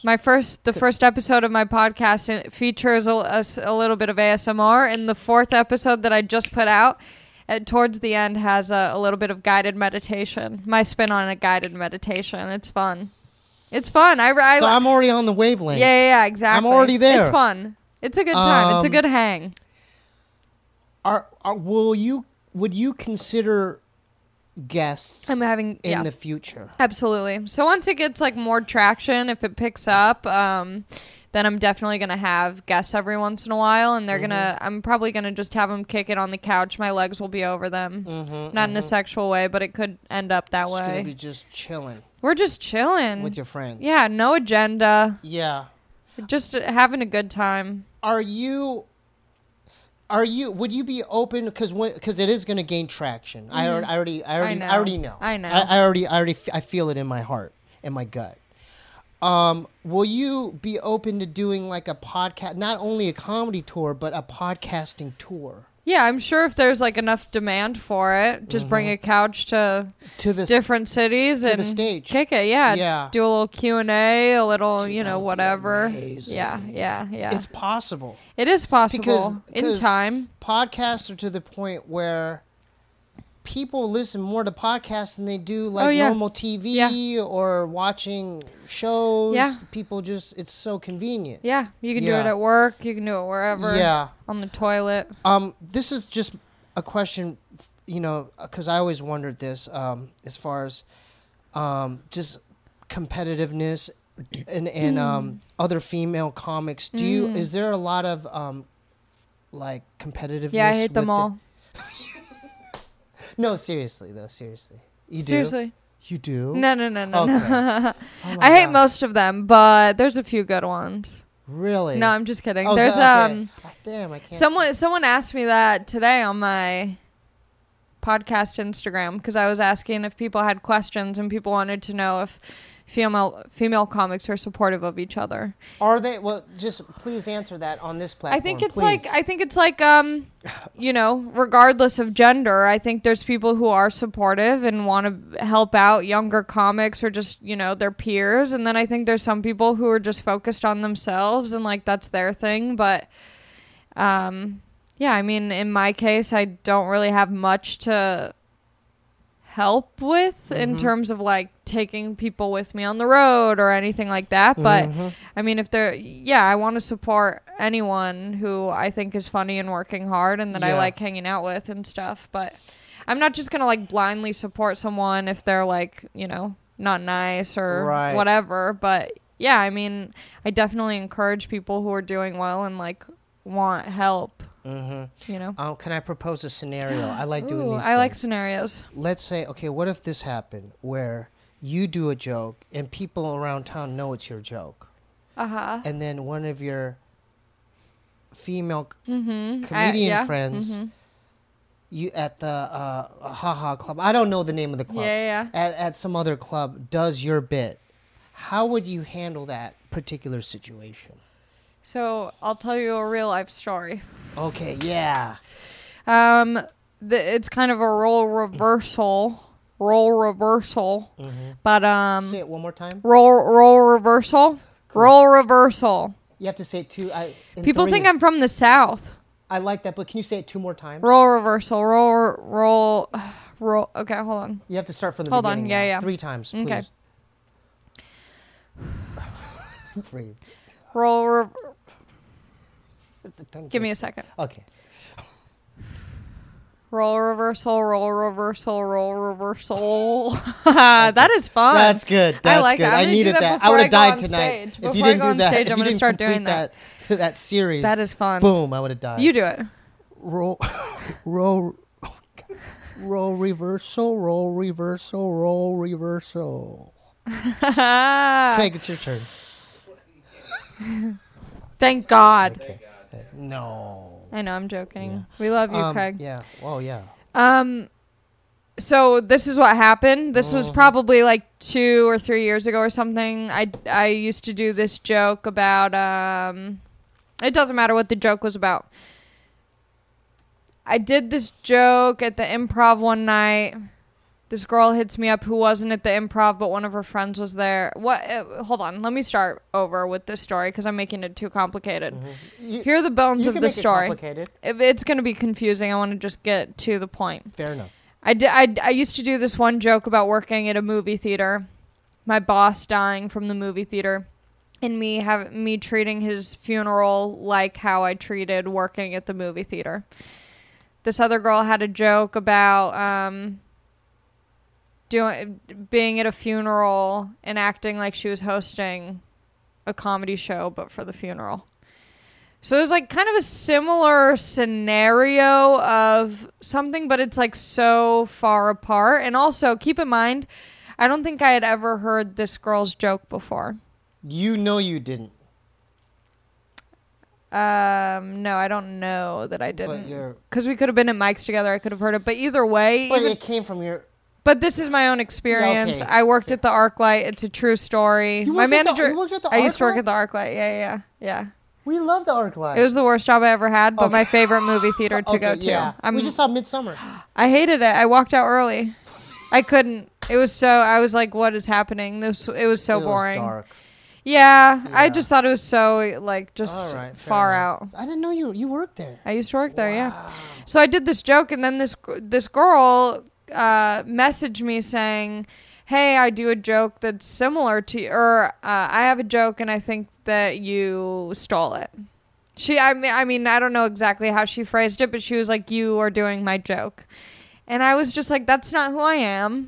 My first, the first episode of my podcast it features a, a, a little bit of A S M R, and the fourth episode that I just put out, at, towards the end, has a, a little bit of guided meditation. My spin on a guided meditation. It's fun. It's fun. I, I So I'm already on the wavelength. yeah, yeah, yeah, exactly. I'm already there. It's fun. It's a good time. Um, it's a good hang. Are, are will you would you consider guests I'm having in yeah. the future? Absolutely. So once it gets like more traction, if it picks up, um, then I'm definitely gonna have guests every once in a while, and they're Mm-hmm. gonna. I'm probably gonna just have them kick it on the couch. My legs will be over them, Mm-hmm, not in a sexual way, but it could end up that It's way. gonna be just chilling We're just chilling with your friends. Yeah, no agenda, Yeah. just uh, having a good time. Are you? Are you? Would you be open? Because because it is going to gain traction. I, already, I already. I already. know. I already know. I know. I, I already. I already. f- I feel it in my heart and my gut. Um, will you be open to doing like a podcast, not only a comedy tour, but a podcasting tour Yeah, I'm sure if there's like enough demand for it, just bring a couch to to this? different cities to the and stage. kick it. Yeah, Yeah. do a little Q and A, a little, Dude, you that know, would be whatever. amazing. Yeah, yeah, yeah. It's possible. It is possible Because- in because- time. Podcasts are to the point where people listen more to podcasts than they do like Oh, yeah. normal T V or watching shows. Yeah. People just, it's so convenient. Yeah, you can do Yeah. it at work. You can do it wherever. Yeah. On the toilet. Um, this is just a question, f- you know, because I always wondered this um, as far as um, just competitiveness and, and um, other female comics. Do you, Mm. is there a lot of um, like competitiveness? Yeah, I hate them with the- all. No, seriously though, seriously. You do? Seriously. You do? No, no, no, no, Okay. no. Oh my I hate God. most of them, but there's a few good ones. Really? No, I'm just kidding. Oh, there's God, okay. um Ah, damn, I can't. someone someone asked me that today on my podcast Instagram because I was asking if people had questions and people wanted to know if female female comics are supportive of each other. Are they? Well, just please answer that on this platform. I think it's please. like I think it's like um you know, regardless of gender, I think there's people who are supportive and want to help out younger comics or just, you know, their peers, and then I think there's some people who are just focused on themselves and like that's their thing, but um yeah, I mean, in my case, I don't really have much to help with in Mhm. terms of like taking people with me on the road or anything like that. But Mhm. I mean, if they're, yeah, I want to support anyone who I think is funny and working hard and that I Yeah. like hanging out with and stuff. But I'm not just going to like blindly support someone if they're like, you know, not nice or Right. whatever. But yeah, I mean, I definitely encourage people who are doing well and like want help, Mhm. you know. Oh, can I propose a scenario? I like doing Ooh, these. I like things. scenarios. Let's say, okay, what if this happened where you do a joke and people around town know it's your joke, Uh-huh. and then one of your female Mm-hmm. comedian yeah. friends, Mhm. you at the uh, haha club. I don't know the name of the club. Yeah, yeah. At at some other club does your bit. How would you handle that particular situation? So I'll tell you a real life story. Okay, yeah. Um, the, it's kind of a role reversal, role reversal, Mm-hmm. but um, Say it one more time. role role reversal, role reversal. You have to say it two. I, in People think threes. I'm from the South. I like that, but can you say it two more times? Role reversal, roll roll roll. Okay, hold on. You have to start from the Hold on, beginning. yeah, now. yeah. Three times, please. Okay. Breathe. Roll. Re- It's a tongue give me a twister. second. Okay. Roll reversal, roll reversal, roll reversal. That is fun. That's good. That's I like good. that. I'm I gonna do needed that that. I before would I have go died on tonight stage. if Before you I didn't go do on that. stage, if I'm you gonna didn't start complete doing that. that that series. That is fun. Boom! I would have died. You do it. roll, roll, oh, God. roll reversal, roll reversal, roll reversal. Craig, it's your turn. Thank God. Okay. No. I know, I'm joking. We love you, Um, Craig. Yeah. Oh, yeah. Um, so this is what happened. This was Mhm. probably like two or three years ago or something. I, I used to do this joke about, um, it doesn't matter what the joke was about. I did this joke at the Improv one night. this girl hits me up who wasn't at the Improv, but one of her friends was there. What? Uh, hold on. Let me start over with this story because I'm making it too complicated. Mm-hmm. You, Here are the bones you of can the make story. It complicated. If it's going to be confusing, I want to just get to the point. Fair enough. I, di- I, I used to do this one joke about working at a movie theater, my boss dying from the movie theater, and me have me treating his funeral like how I treated working at the movie theater. This other girl had a joke about um, doing being at a funeral and acting like she was hosting a comedy show, but for the funeral. So it was like kind of a similar scenario of something, but it's like so far apart. And also, keep in mind, I don't think I had ever heard this girl's joke before. You know you didn't. Um, no, I don't know that I But didn't. you're. Because we could have been at mics together. I could have heard it. But either way. But even- it came from your. But this is my own experience. Okay. I worked at the ArcLight. It's a true story. You My worked at the- manager. you worked at the I used to work ArcLight? at the ArcLight. Yeah, yeah, yeah. We love the ArcLight. It was the worst job I ever had, but Okay. my favorite movie theater to okay, go to. Yeah. I'm, we just saw Midsummer. I hated it. I walked out early. I couldn't. It was so. I was like, "What is happening?" This. It was so it boring. Was dark. Yeah, I Yeah. just thought it was so like just All right, fair far enough. out. I didn't know you you worked there. I used to work there, yeah. So I did this joke, and then this gr- this girl uh, messaged me saying, "Hey, I do a joke that's similar to, or uh, I have a joke, and I think that you stole it." She, I mean, I mean, I don't know exactly how she phrased it, but she was like, "You are doing my joke," and I was just like, "That's not who I am."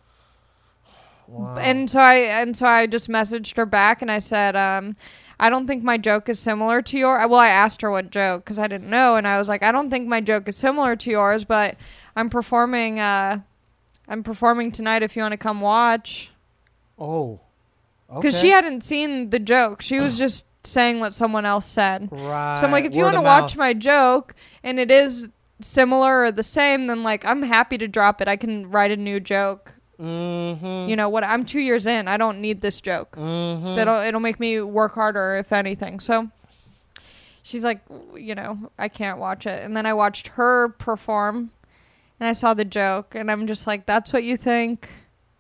Wow. And so I and so I just messaged her back and I said, um, I don't think my joke is similar to your. Well, I asked her what joke because I didn't know, and I was like, I don't think my joke is similar to yours, but I'm performing. Uh, I'm performing tonight. If you want to come watch, Oh. because Okay. she hadn't seen the joke, she was just saying what someone else said. Right. So I'm like, if you word want to of watch mouth. my joke and it is similar or the same, then like I'm happy to drop it. I can write a new joke. Mm-hmm. You know what? I'm two years in. I don't need this joke. Mm-hmm. That'll it'll make me work harder if anything. So she's like, you know, I can't watch it. And then I watched her perform, and I saw the joke, and I'm just like, that's what you think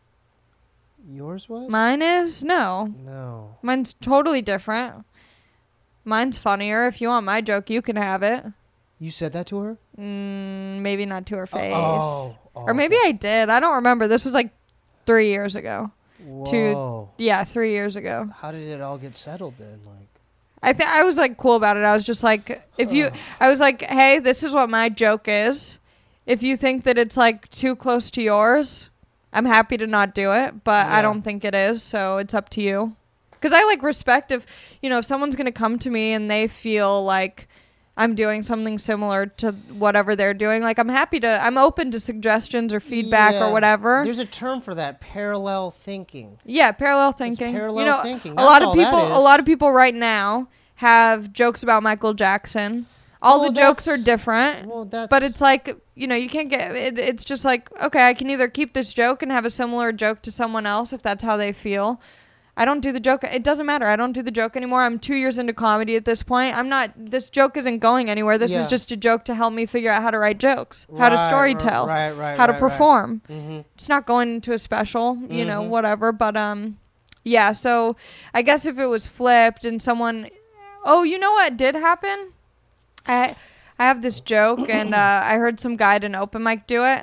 Yours was? mine is? No, No. mine's totally different. Mine's funnier. If you want my joke, you can have it. You said that to her? Mm, maybe not to her face. Oh. oh Or maybe I did. I don't remember. This was like three years ago. to- Whoa. Yeah, three years ago. How did it all get settled then? Like. I think I was like cool about it. I was just like, if you, I was like, hey, this is what my joke is. If you think that it's like too close to yours, I'm happy to not do it, but Yeah. I don't think it is. So it's up to you. Because I like respect if, you know, if someone's going to come to me and they feel like I'm doing something similar to whatever they're doing. Like, I'm happy to, I'm open to suggestions or feedback Yeah. or whatever. There's a term for that, parallel thinking. Yeah, parallel thinking. parallel you know, thinking. A That's lot of all that people, is. a lot of people right now have jokes about Michael Jackson. All Well, the jokes that's- are different, Well, that's. but it's like, you know, you can't get. It, it's just like, okay, I can either keep this joke and have a similar joke to someone else if that's how they feel. I don't do the joke. It doesn't matter. I don't do the joke anymore. I'm two years into comedy at this point. I'm not. This joke isn't going anywhere. This Yeah. is just a joke to help me figure out how to write jokes, how to Right, story right, tell, right, right, how to right, right. perform. Mm-hmm. It's not going into a special, you know, Mhm. whatever. But um, yeah. So I guess if it was flipped and someone, oh, you know what did happen? I I have this joke and uh, I heard some guy at an open mic do it,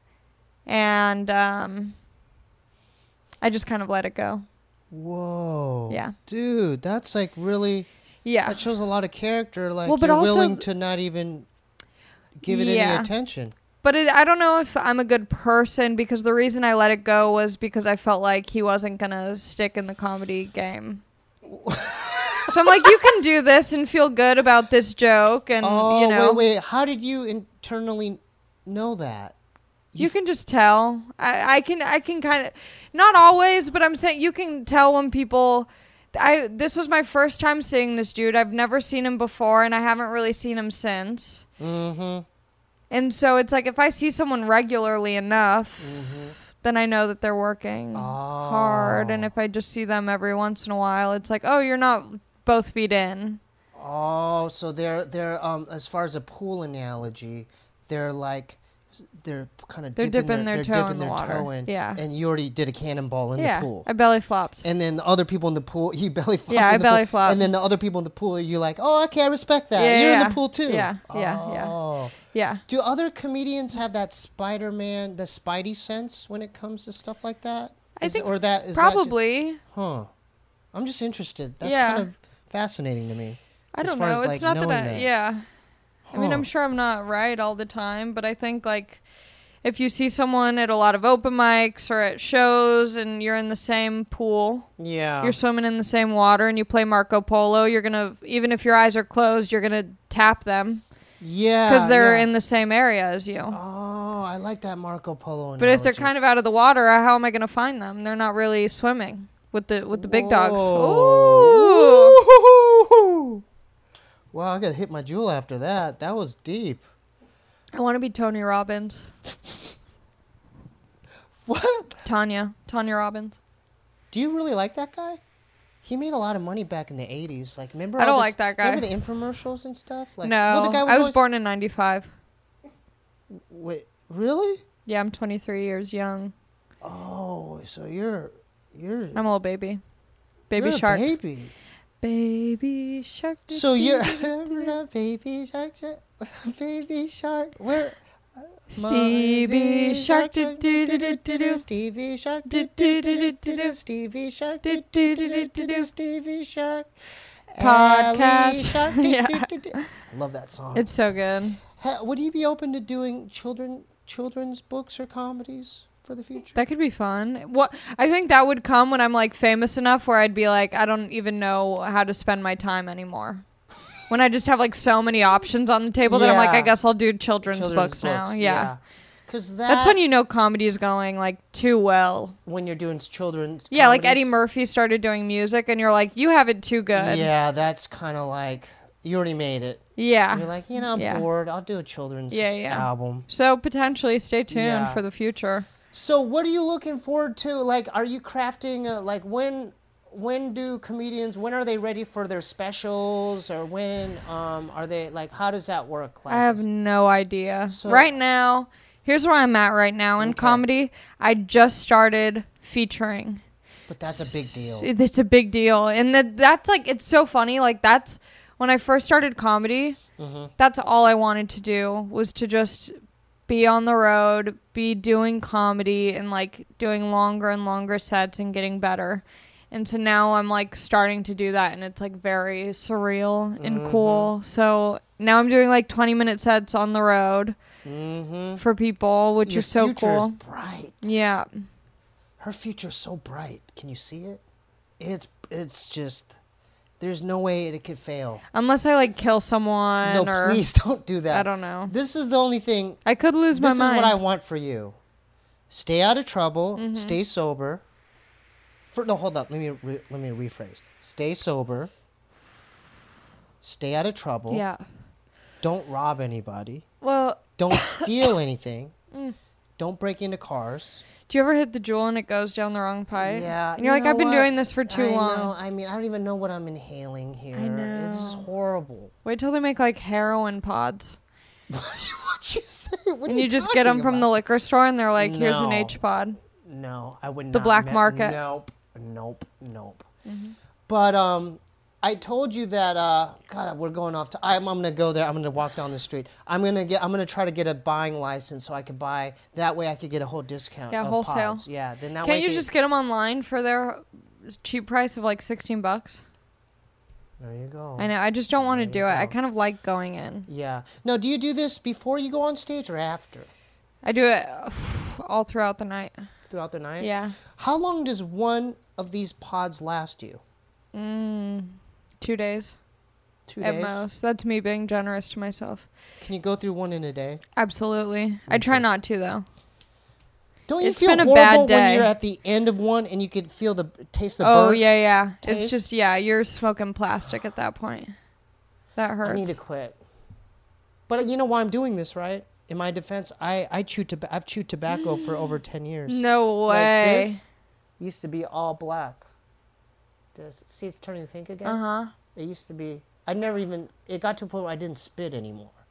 and um, I just kind of let it go. Whoa. Yeah. Dude, that's like really. Yeah. That shows a lot of character. Like Well, but you're also- willing to not even give it any Yeah. attention. But it, I don't know if I'm a good person because the reason I let it go was because I felt like he wasn't going to stick in the comedy game. So I'm like, you can do this and feel good about this joke and, oh, you know. wait, wait. How did you internally know that? You can just tell. I, I can I can kind of, not always, but I'm saying you can tell when people, I this was my first time seeing this dude. I've never seen him before and I haven't really seen him since. Mm-hmm. And so it's like if I see someone regularly enough, Mm-hmm. then I know that they're working hard. And Oh. if I just see them every once in a while, it's like, oh, you're not both feet in. Oh, so they're they're um as far as a pool analogy, they're like they're kind of They're dipping, dipping their, their they're toe dipping in the their water. toe in. Yeah. And you already did a cannonball in yeah, the pool. I belly flopped. And then the other people in the pool, you belly flopped. Yeah, in I the belly pool. flopped. And then the other people in the pool, you're like, oh, okay, I respect that. Yeah, You're yeah. in the pool too. Yeah, yeah, yeah. Oh. Yeah. Do other comedians have that Spider-Man, the Spidey sense when it comes to stuff like that? I Is- think or that is probably. That just, huh. I'm just interested. That's Yeah. kind of fascinating to me. I as don't far know. as, It's like, not that knowing I. that. Yeah. I mean, Huh. I'm sure I'm not right all the time, but I think like if you see someone at a lot of open mics or at shows and you're in the same pool, Yeah. you're swimming in the same water and you play Marco Polo, you're going to, even if your eyes are closed, you're going to tap them Yeah. because they're yeah. in the same area as you. Oh, I like that Marco Polo analogy. But if they're kind of out of the water, how am I going to find them? They're not really swimming with the with the big dogs. Ooh. Ooh. Wow, I got to hit my jewel after that. That was deep. I want to be Tony Robbins. What? Tanya. Tanya Robbins. Do you really like that guy? He made a lot of money back in the eighties. Like, remember? I don't all like this- that guy. Remember the infomercials and stuff? Like, no, well, the guy was I was always- born in ninety-five. Wait, really? Yeah, I'm twenty-three years young. Oh, so you're you're I'm a little baby. Baby you're a shark. baby. Baby shark. So you're baby shark, baby shark. Where? Stevie Shark. Do do do do do do. Stevie Shark. Do do do do do do. Stevie Shark. Do do do do do do. Stevie Shark. Podcast. Ally Shark. Yeah. I love that song. It's so good. Ha- would you be open to doing children children's books or comedies for the future? That could be fun. What I think that would come when I'm like famous enough where I'd be like, I don't even know how to spend my time anymore. When I just have like so many options on the table that I'm like, Yeah. I guess I'll do children's, Children's books, now. books, Yeah. Because that, That's when you know comedy is going like too well. when you're doing children's Yeah, like comedies. Eddie Murphy started doing music and you're like, you have it too good. Yeah, that's kind of like, you already made it. Yeah. You're like, you know, I'm Yeah. bored. I'll do a children's Yeah, yeah. album. So potentially stay tuned Yeah. for the future. So what are you looking forward to? Like, are you crafting, uh, like, when when do comedians, when are they ready for their specials? Or when um, are they, like, how does that work? Like, I have no idea. So- right now, here's where I'm at right now in Okay. comedy. I just started featuring. But that's a big deal. It's a big deal. And that that's like, it's so funny. Like, that's when I first started comedy, Mm-hmm. that's all I wanted to do was to just be on the road, be doing comedy and like doing longer and longer sets and getting better. And so now I'm like starting to do that and it's like very surreal and Mm-hmm. cool. So now I'm doing like twenty minute sets on the road Mm-hmm. for people, which Your is so future cool. is bright. Yeah. Her future's so bright. Can you see it? It's it's just, there's no way it could fail. Unless I like kill someone No, or please don't do that. I don't know. This is the only thing. I could lose my This is mind. what I want for you. Stay out of trouble. Mm-hmm. Stay sober. For, no, hold up. Let me re, let me rephrase. Stay sober. Stay out of trouble. Yeah. Don't rob anybody. Well, Don't steal anything. Mm. Don't break into cars. do you ever hit the jewel and it goes down the wrong pipe? Yeah. And you're you like, know I've been what? doing this for too I long. Know. I mean, I don't even know what I'm inhaling here. I This is know. horrible. Wait till they make like heroin pods. What you say? What are And you just get them talking from the about? liquor store and they're like, here's an No. H pod. No, I would not. The black me- market. Nope. Nope. Nope. Mm-hmm. But um, I told you that uh, God, we're going off. To, I'm, I'm gonna go there. I'm gonna walk down the street. I'm gonna get. I'm gonna try to get a buying license so I could buy. That way, I could get a whole discount. Yeah, of wholesale. pods. Yeah. Then that Can't way you I just get them online for their cheap price of like sixteen bucks? There you go. I know. I just don't want to There do you it. I go. kind of like going in. Yeah. Now, do you do this before you go on stage or after? I do it all throughout the night. Throughout the night. Yeah. How long does one of these pods last you? Mm, two days Two at days. most. That's me being generous to myself. Can you go through one in a day? Absolutely. I try not to though. Don't you It's feel been a horrible bad when day. you're at the end of one and you could feel the taste the Oh burnt? yeah, yeah. taste? It's just yeah. You're smoking plastic at that point. That hurts. I need to quit. But you know why I'm doing this, right? In my defense, I I chew toba- I've chewed tobacco for over ten years. No Like way. this used to be all black. This, see, it's turning pink again. Uh huh. It used to be. I never even. It got to a point where I didn't spit anymore.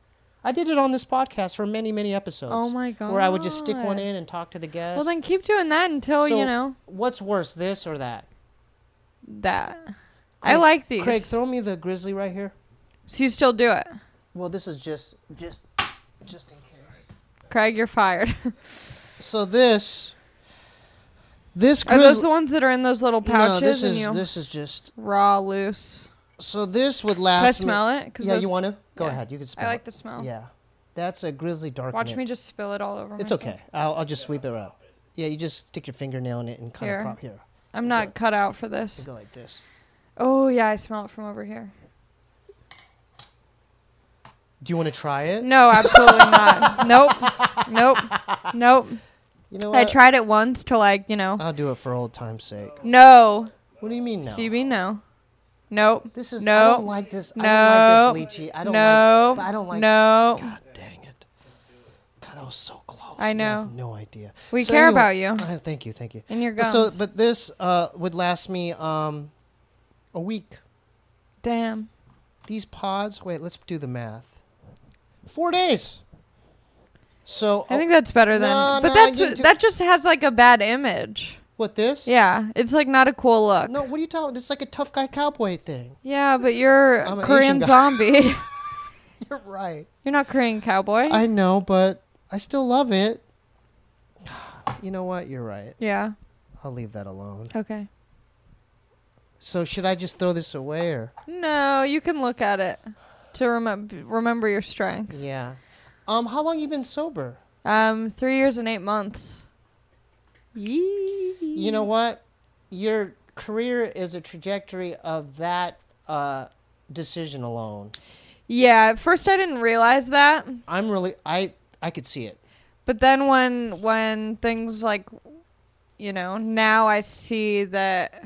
I did it on this podcast for many, many episodes. Oh my god. Where I would just stick one in and talk to the guest. Well, then keep doing that until, So, you know. What's worse, this or that? That. Craig, I like these. Craig, throw me the grizzly right here. So you still do it. Well, this is just, just, just in case. Craig, you're fired. So this, this Are grizzly. those the ones that are in those little pouches? No, this and is you this is just. raw loose. So this would last. Can I me- smell it? 'Cause Yeah, those- you want to? Go yeah. ahead. You can smell. I like it. the smell. Yeah, that's a grizzly dark. Watch nip. me just spill it all over It's myself. okay. I'll I'll just sweep it up. Yeah, you just stick your fingernail in it and kind Here. of prop here. I'm not cut out for You this. go like this. Oh, yeah, I smell it from over here. Do you want to try it? No, absolutely not. Nope. Nope. Nope. You know I what? tried it once to, like, you know. I'll do it for old time's sake. No. What do you mean no? Stevie, no. Nope. This is. no. I don't like this. I No. don't like this lychee. I don't no. like. I don't like. No. God dang it! God, I was so close. I You know. have no idea. We So care anyway- about you Uh, thank you, thank you. and your But gums. so, but this uh, would last me um, a week. Damn. These pods. Wait, let's do the math. Four days. So I think that's better than. No, but no, that's you do- that just has, like, a bad image. what this? Yeah. It's, like, not a cool look. No, what are you talking? It's like a tough guy cowboy thing. Yeah, but you're I'm a an Korean Asian guy. zombie. You're right. You're not Korean cowboy. I know, but I still love it. You know what? You're right. yeah. I'll leave that alone. Okay. So should I just throw this away or? No, you can look at it to remember remember your strength. Yeah. Um, how long you been sober? Um, three years and eight months. Yee. You know what? Your career is a trajectory of that uh, decision alone. Yeah, at first I didn't realize that, I'm really I I could see it. but then when when things like, you know, now I see that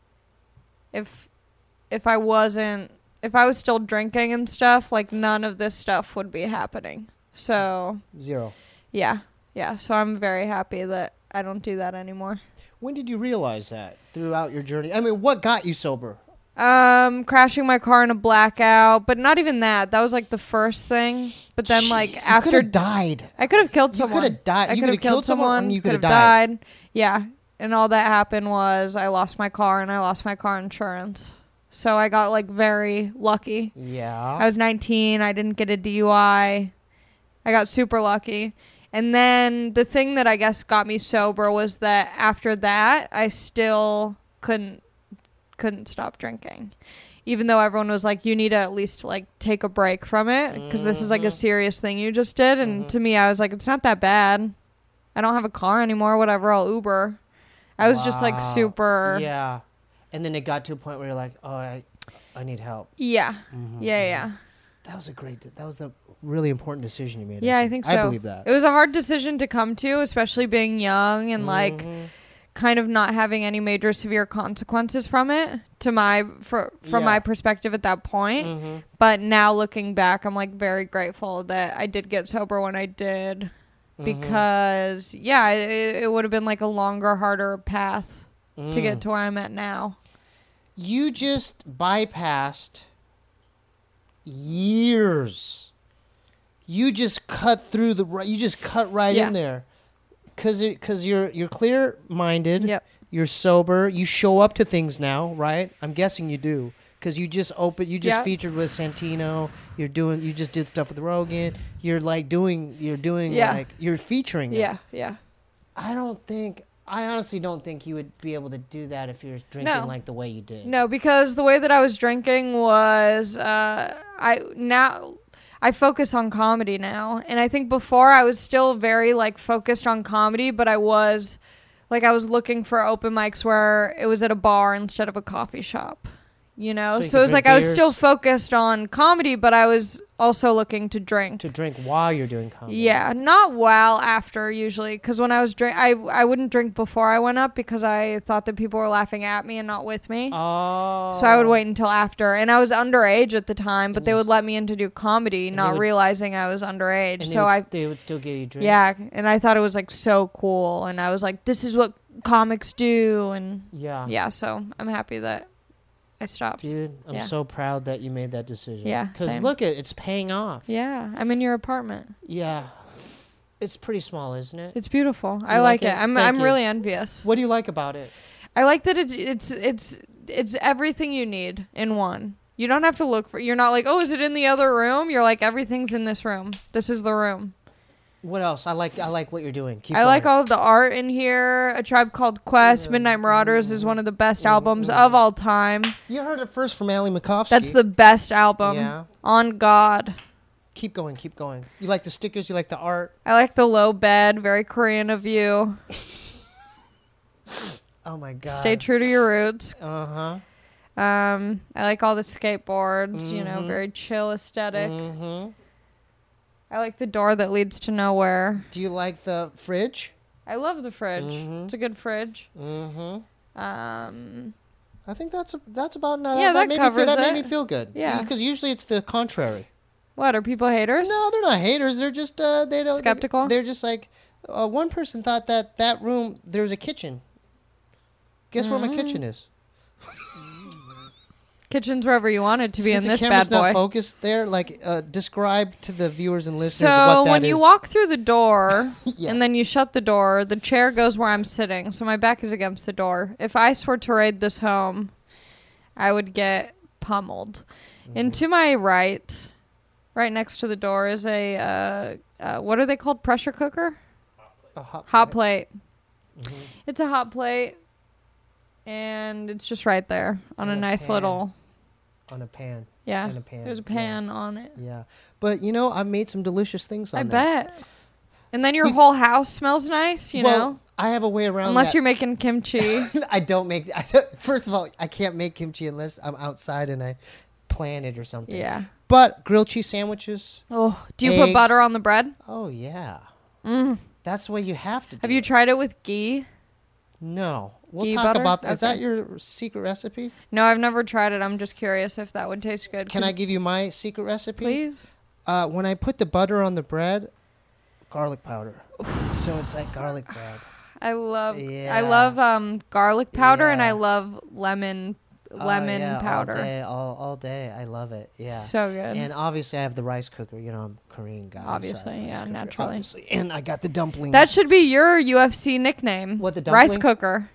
if if I wasn't if I was still drinking and stuff, like none of this stuff would be happening. So, Zero. yeah. Yeah, so I'm very happy that I don't do that anymore. When did you realize that throughout your journey? I mean, what got you sober? Um, crashing my car in a blackout, but not even that. That was like the first thing. But then, like Jeez, you after, could have died. I could have killed You someone. coulda died- I you could have coulda killed killed someone or someone. you could coulda have died. died. Yeah, and all that happened was I lost my car and I lost my car insurance. So I got like very lucky. Yeah. I was nineteen. I didn't get a D U I. I got super lucky. And then the thing that I guess got me sober was that after that, I still couldn't couldn't stop drinking. Even though everyone was like, you need to at least like take a break from it because this is like a serious thing you just did. And Mhm. to me, I was like, it's not that bad. I don't have a car anymore. Whatever, I'll Uber. I was just like Wow. super. Yeah. And then it got to a point where you're like, oh, I, I need help. Yeah. Mhm, Yeah. mhm. Yeah. That was a great. That was the really important decision you made. Yeah, I think so. I believe that. It was a hard decision to come to, especially being young and like Mhm. kind of not having any major severe consequences from it to my for, from Yeah. my perspective at that point. Mhm. But now looking back, I'm like very grateful that I did get sober when I did Mhm. because yeah, it, it would have been like a longer, harder path to get Mm. to where I'm at now. You just bypassed years. You just cut through the. ri- You just cut right Yeah. in there, cause it, cause you're you're clear minded. Yep. You're sober. You show up to things now, right? I'm guessing you do, cause you just open. You just Yep. featured with Santino. You're doing. You just did stuff with Rogan. You're like doing. You're doing Yeah. like. You're featuring. now. Yeah. Yeah. I don't think. I honestly don't think you would be able to do that if you're drinking No. like the way you did. No, because the way that I was drinking was uh, I now I focus on comedy now, and I think before I was still very like focused on comedy, but I was like I was looking for open mics where it was at a bar instead of a coffee shop, you know. So you So, could it was drink like I was beers. still focused on comedy, but I was also looking to drink. To drink while you're doing comedy. Yeah, not while after usually, because when I was drink, I I wouldn't drink before I went up because I thought that people were laughing at me and not with me. Oh. So I would wait until after, and I was underage at the time, but And they you- would let me in to do comedy, And not they would- realizing I was underage. And they So would, I, they would still give you drinks. yeah, and I thought it was like so cool, and I was like, this is what comics do, and Yeah. yeah, so I'm happy that I stopped. Dude, I'm Yeah. so proud that you made that decision. Yeah, Because same. look, it, it's paying off. Yeah, I'm in your apartment. Yeah. It's pretty small, isn't it? It's beautiful. I You like, like it. it? I'm Thank I'm you. really envious. What do you like about it? I like that it's it's it's it's everything you need in one. You don't have to look for. You're not like, oh, is it in the other room? You're like, everything's in this room. This is the room. What else? I like I like what you're doing. Keep I going. like all of the art in here. A Tribe Called Quest, Midnight Marauders is one of the best albums of all time. You heard it first from Ali Makovsky. That's the best album. Yeah. On God. Keep going, keep going. You like the stickers, you like the art. I like the low bed. Very Korean of you. Oh my god. Stay true to your roots. Uh-huh. Um, I like all the skateboards. You know, Mhm. very chill aesthetic. Mm-hmm. I like the door that leads to nowhere. Do you like the fridge? I love the fridge. Mhm. It's a good fridge. Mm-hmm. Um, I think that's a, that's about no, Yeah, that made covers me feel, that it. made me feel good. Yeah. Because usually it's the contrary. what are people haters? No, they're not haters. They're just uh, they don't Skeptical? They're just like uh, one person thought that that room there was a kitchen. Guess where my Mm. kitchen is? Kitchen's wherever you want it to be Since in the this camera's bad boy. not focused there, like uh, describe to the viewers and listeners So what that when you is. walk through the door Yeah. and then you shut the door, the chair goes where I'm sitting. So my back is against the door. If I were to raid this home, I would get pummeled. Mm-hmm. And to my right, right next to the door, is a uh, uh, what are they called? Pressure cooker? A hot, Hot plate. Mhm. It's a hot plate, and it's just right there on And a a nice pan. little on a pan. yeah. And a pan. There's a yeah. pan on it. Yeah, but you know I've made some delicious things on I that. bet. And then your We- whole house smells nice, you well, know. I have a way around. Unless that. you're making kimchi. I don't make. I don't, first of all, I can't make kimchi unless I'm outside and I plan it or something. Yeah. But grilled cheese sandwiches. Oh, do you put Eggs. butter on the bread? Oh yeah, Mm. that's the way you have to. Do Have you it. tried it with ghee? No, we'll Ghee talk butter? about that. Is that Okay. your secret recipe? No, I've never tried it. I'm just curious if that would taste good. Can 'Cause- I give you my secret recipe? please? Uh, when I put the butter on the bread, garlic powder. So it's like garlic bread. I love Yeah. I love um garlic powder and Yeah. I love lemon lemon Oh, yeah, powder. All day, all, all day. I love it. Yeah. So good. And obviously, I have the rice cooker. You know, I'm a Korean guy. so I have Obviously, a rice yeah, cooker, naturally. Obviously. And I got the dumplings. That should be your U F C nickname. What, the Rice dumpling? cooker.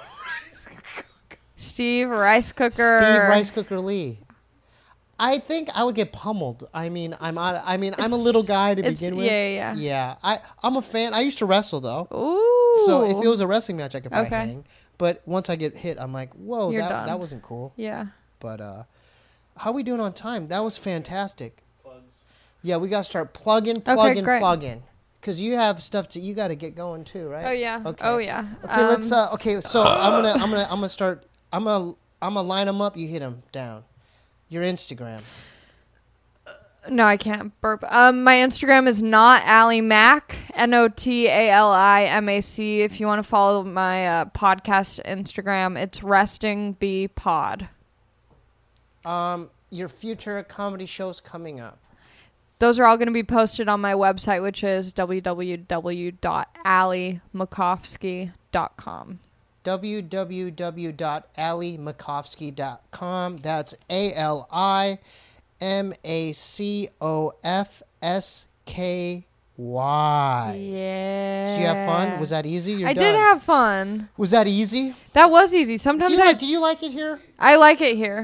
Steve Rice Cooker. Steve Rice Cooker Lee. I think I would get pummeled. I mean, I'm out. I mean, I'm a It's- little guy to it's- begin with. yeah, yeah, Yeah. I I'm a fan. I used to wrestle though. Ooh. So if it was a wrestling match, I could probably Okay. hang. But once I get hit, I'm like, whoa, You're that done. that wasn't cool. yeah. But uh, how we doing on time? That was fantastic. Yeah, we gotta start plugging, plugging, great. plugging. Cause you have stuff to you gotta get going too, right? Oh yeah. Okay. Oh yeah. Okay, let's. Um, Uh, okay, so I'm gonna, I'm gonna, I'm gonna start. I'm gonna, I'm gonna line them up. You hit them down. Your Instagram. No, I can't burp. Um, my Instagram is not Ali Mac, N O T A L I M A C. If you want to follow my uh, podcast Instagram, it's Resting Bee Pod. Um, your future comedy shows coming up. Those are all going to be posted on my website, which is w w w dot ali makovsky dot com. w w w dot ali makovsky dot com. That's A L I M A C O F S K Y. Yeah. Did you have fun? Was that easy? You're I done. did have fun. Was that easy? That was easy. Do Sometimes you, I, like, do you like it here? I like it here.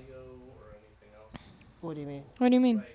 What do you mean? What do you mean?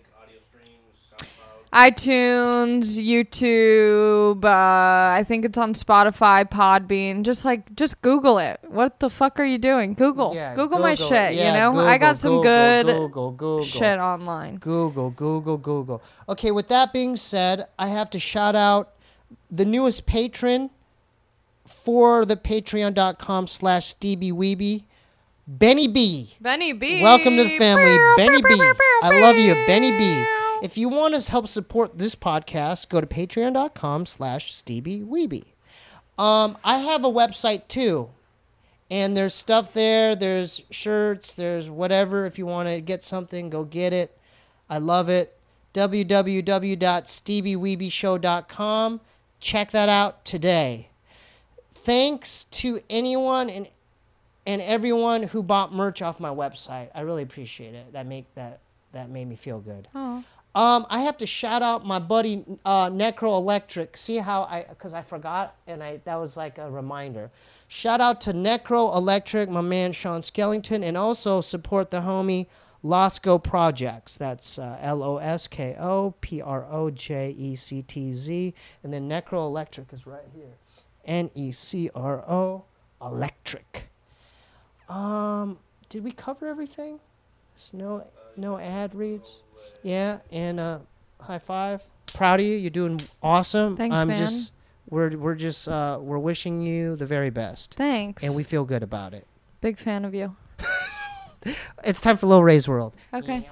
iTunes, YouTube, uh, I think it's on Spotify, Podbean. Just like, just Google it. What the fuck are you doing? Google. Yeah, Google, my Google. shit, Yeah, you know? I got Google, some Google, good Google, Google. shit online. Google, Google, Google. Okay, with that being said, I have to shout out the newest patron for the patreon.com slash Stevie Weeby, Benny B. Benny B. Welcome to the family, Benny B. I love you, Benny B. If you want to help support this podcast, go to patreon.com slash Stevie Weeby. Um, I have a website too. And there's stuff there. There's shirts. There's whatever. If you want to get something, go get it. I love it. w w w dot stevie weeby show dot com. Check that out today. Thanks to anyone and and everyone who bought merch off my website. I really appreciate it. That make that that made me feel good. Oh. Um, I have to shout out my buddy uh, Necro Electric. See how I, because I forgot, and I that was like a reminder. Shout out to Necro Electric, my man Sean Skellington, and also support the homie Losco Projects. That's uh, L O S K O P R O J E C T Z, and then Necro Electric is right here. N E C R O Electric. Um, did we cover everything? There's no no ad reads. Yeah, and uh, high five. Proud of you. You're doing awesome. Thanks, I'm man. just we're we're just uh, we're wishing you the very best. Thanks. And we feel good about it. Big fan of you. It's time for Lil Ray's World. Okay.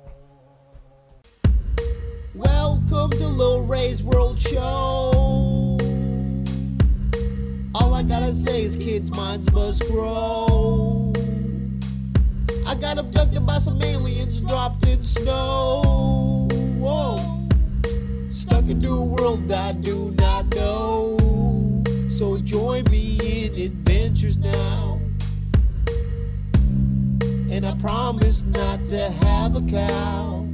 Welcome to Lil Ray's World Show. All I gotta say is kids' minds must grow. I got abducted by some aliens and dropped in snow. Whoa. Stuck into a world I do not know. So join me in adventures now. And I promise not to have a cow.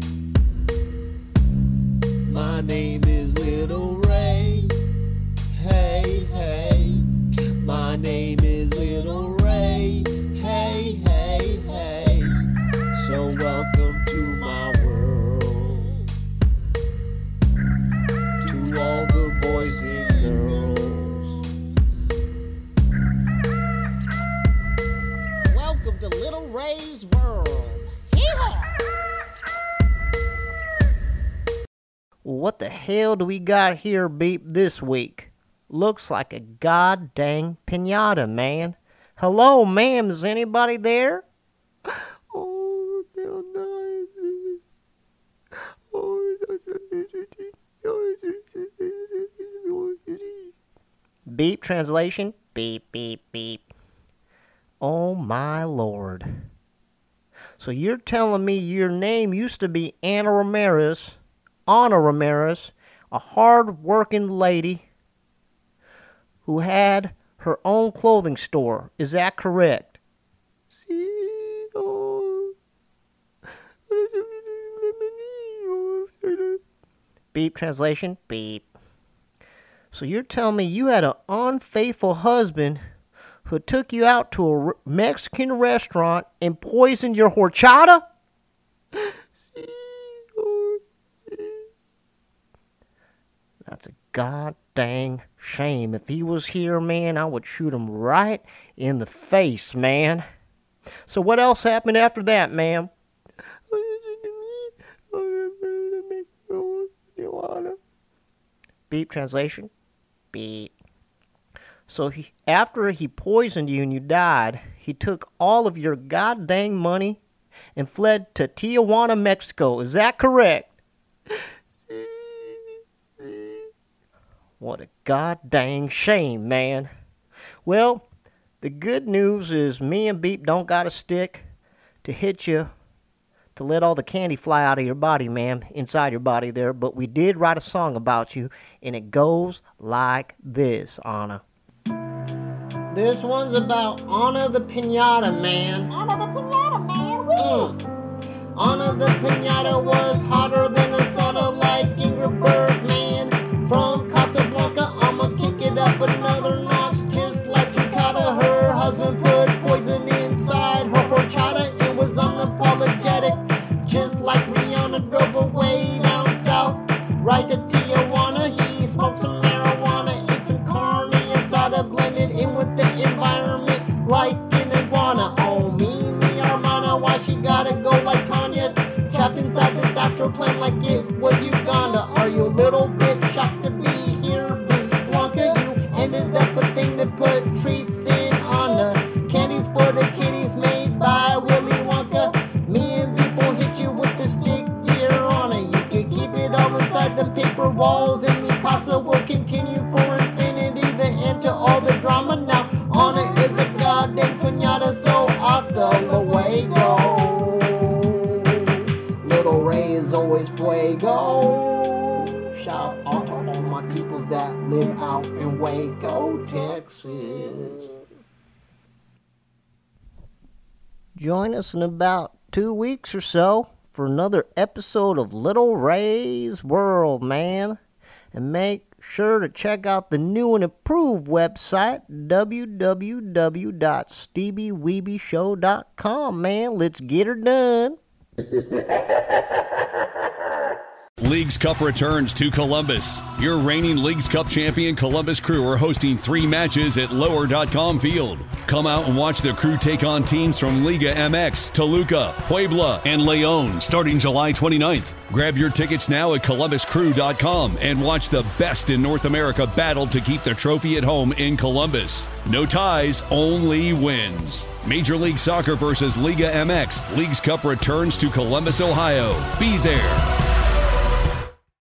My name is Little Ray. Hey, hey. My name is Little Ray. Hey, hey, hey. So welcome to my world. To all the boys and girls. Welcome to Little Ray's World. Hee-haw! What the hell do we got here, Beep, this week? Looks like a god dang pinata, man. Hello, ma'am, is anybody there? Oh, they're nice. Oh, beep, translation. Beep, beep, beep. Oh, my Lord. So you're telling me your name used to be Anna Ramirez, Anna Ramirez, a hard-working lady who had her own clothing store. Is that correct? Beep, translation. Beep. So you're telling me you had an unfaithful husband who took you out to a Mexican restaurant and poisoned your horchata? That's a god dang shame. If he was here, man, I would shoot him right in the face, man. So what else happened after that, ma'am? Beep, translation. Beep. So he, after he poisoned you and you died, he took all of your god dang money and fled to Tijuana, Mexico. Is that correct? What a god dang shame, man. Well, the good news is me and Beep don't got a stick to hit you to let all the candy fly out of your body, ma'am, inside your body there, but we did write a song about you, and it goes like this, Anna. This one's about Anna the Pinata Man. Anna the Pinata Man, woo! Mm. Anna the Pinata was hotter than a sauna like Ingrid Bergman. From Casablanca, I'ma kick it up another notch, just like Chicada. Her husband put poison inside her horchata and was unapologetic, just like Rihanna drove away down south, right to Tijuana. He smoked some marijuana, ate some carne asada, blended in with the environment like an iguana. Oh, me, me, Armana, why she gotta go like Tanya, trapped inside this astral plane like it was Uganda? Are you a little bit shocked to be here, Miss Blanca? You ended up a thing to put treats in on the candies for the kiddies made by Willy Wonka. Me and people hit you with the stick, dear Anna. You can keep it all inside them paper walls, and the casa will continue for infinity. The end to all the drama. Now Anna is a goddamn pinata, so hasta luego. Little Ray is always fuego. Shout out to all my peoples that live out in Waco, Texas. Join us in about two weeks or so for another episode of Little Ray's World, man. And make sure to check out the new and improved website, w w w dot stevie weeby show dot com, man. Let's get her done. Leagues Cup returns to Columbus. Your reigning Leagues Cup champion Columbus Crew are hosting three matches at lower dot com field. Come out and watch the Crew take on teams from Liga M X, Toluca, Puebla, and Leon starting July twenty-ninth. Grab your tickets now at columbus crew dot com and watch the best in North America battle to keep the trophy at home in Columbus. No ties, only wins. Major League Soccer versus Liga M X. Leagues Cup returns to Columbus, Ohio. Be there.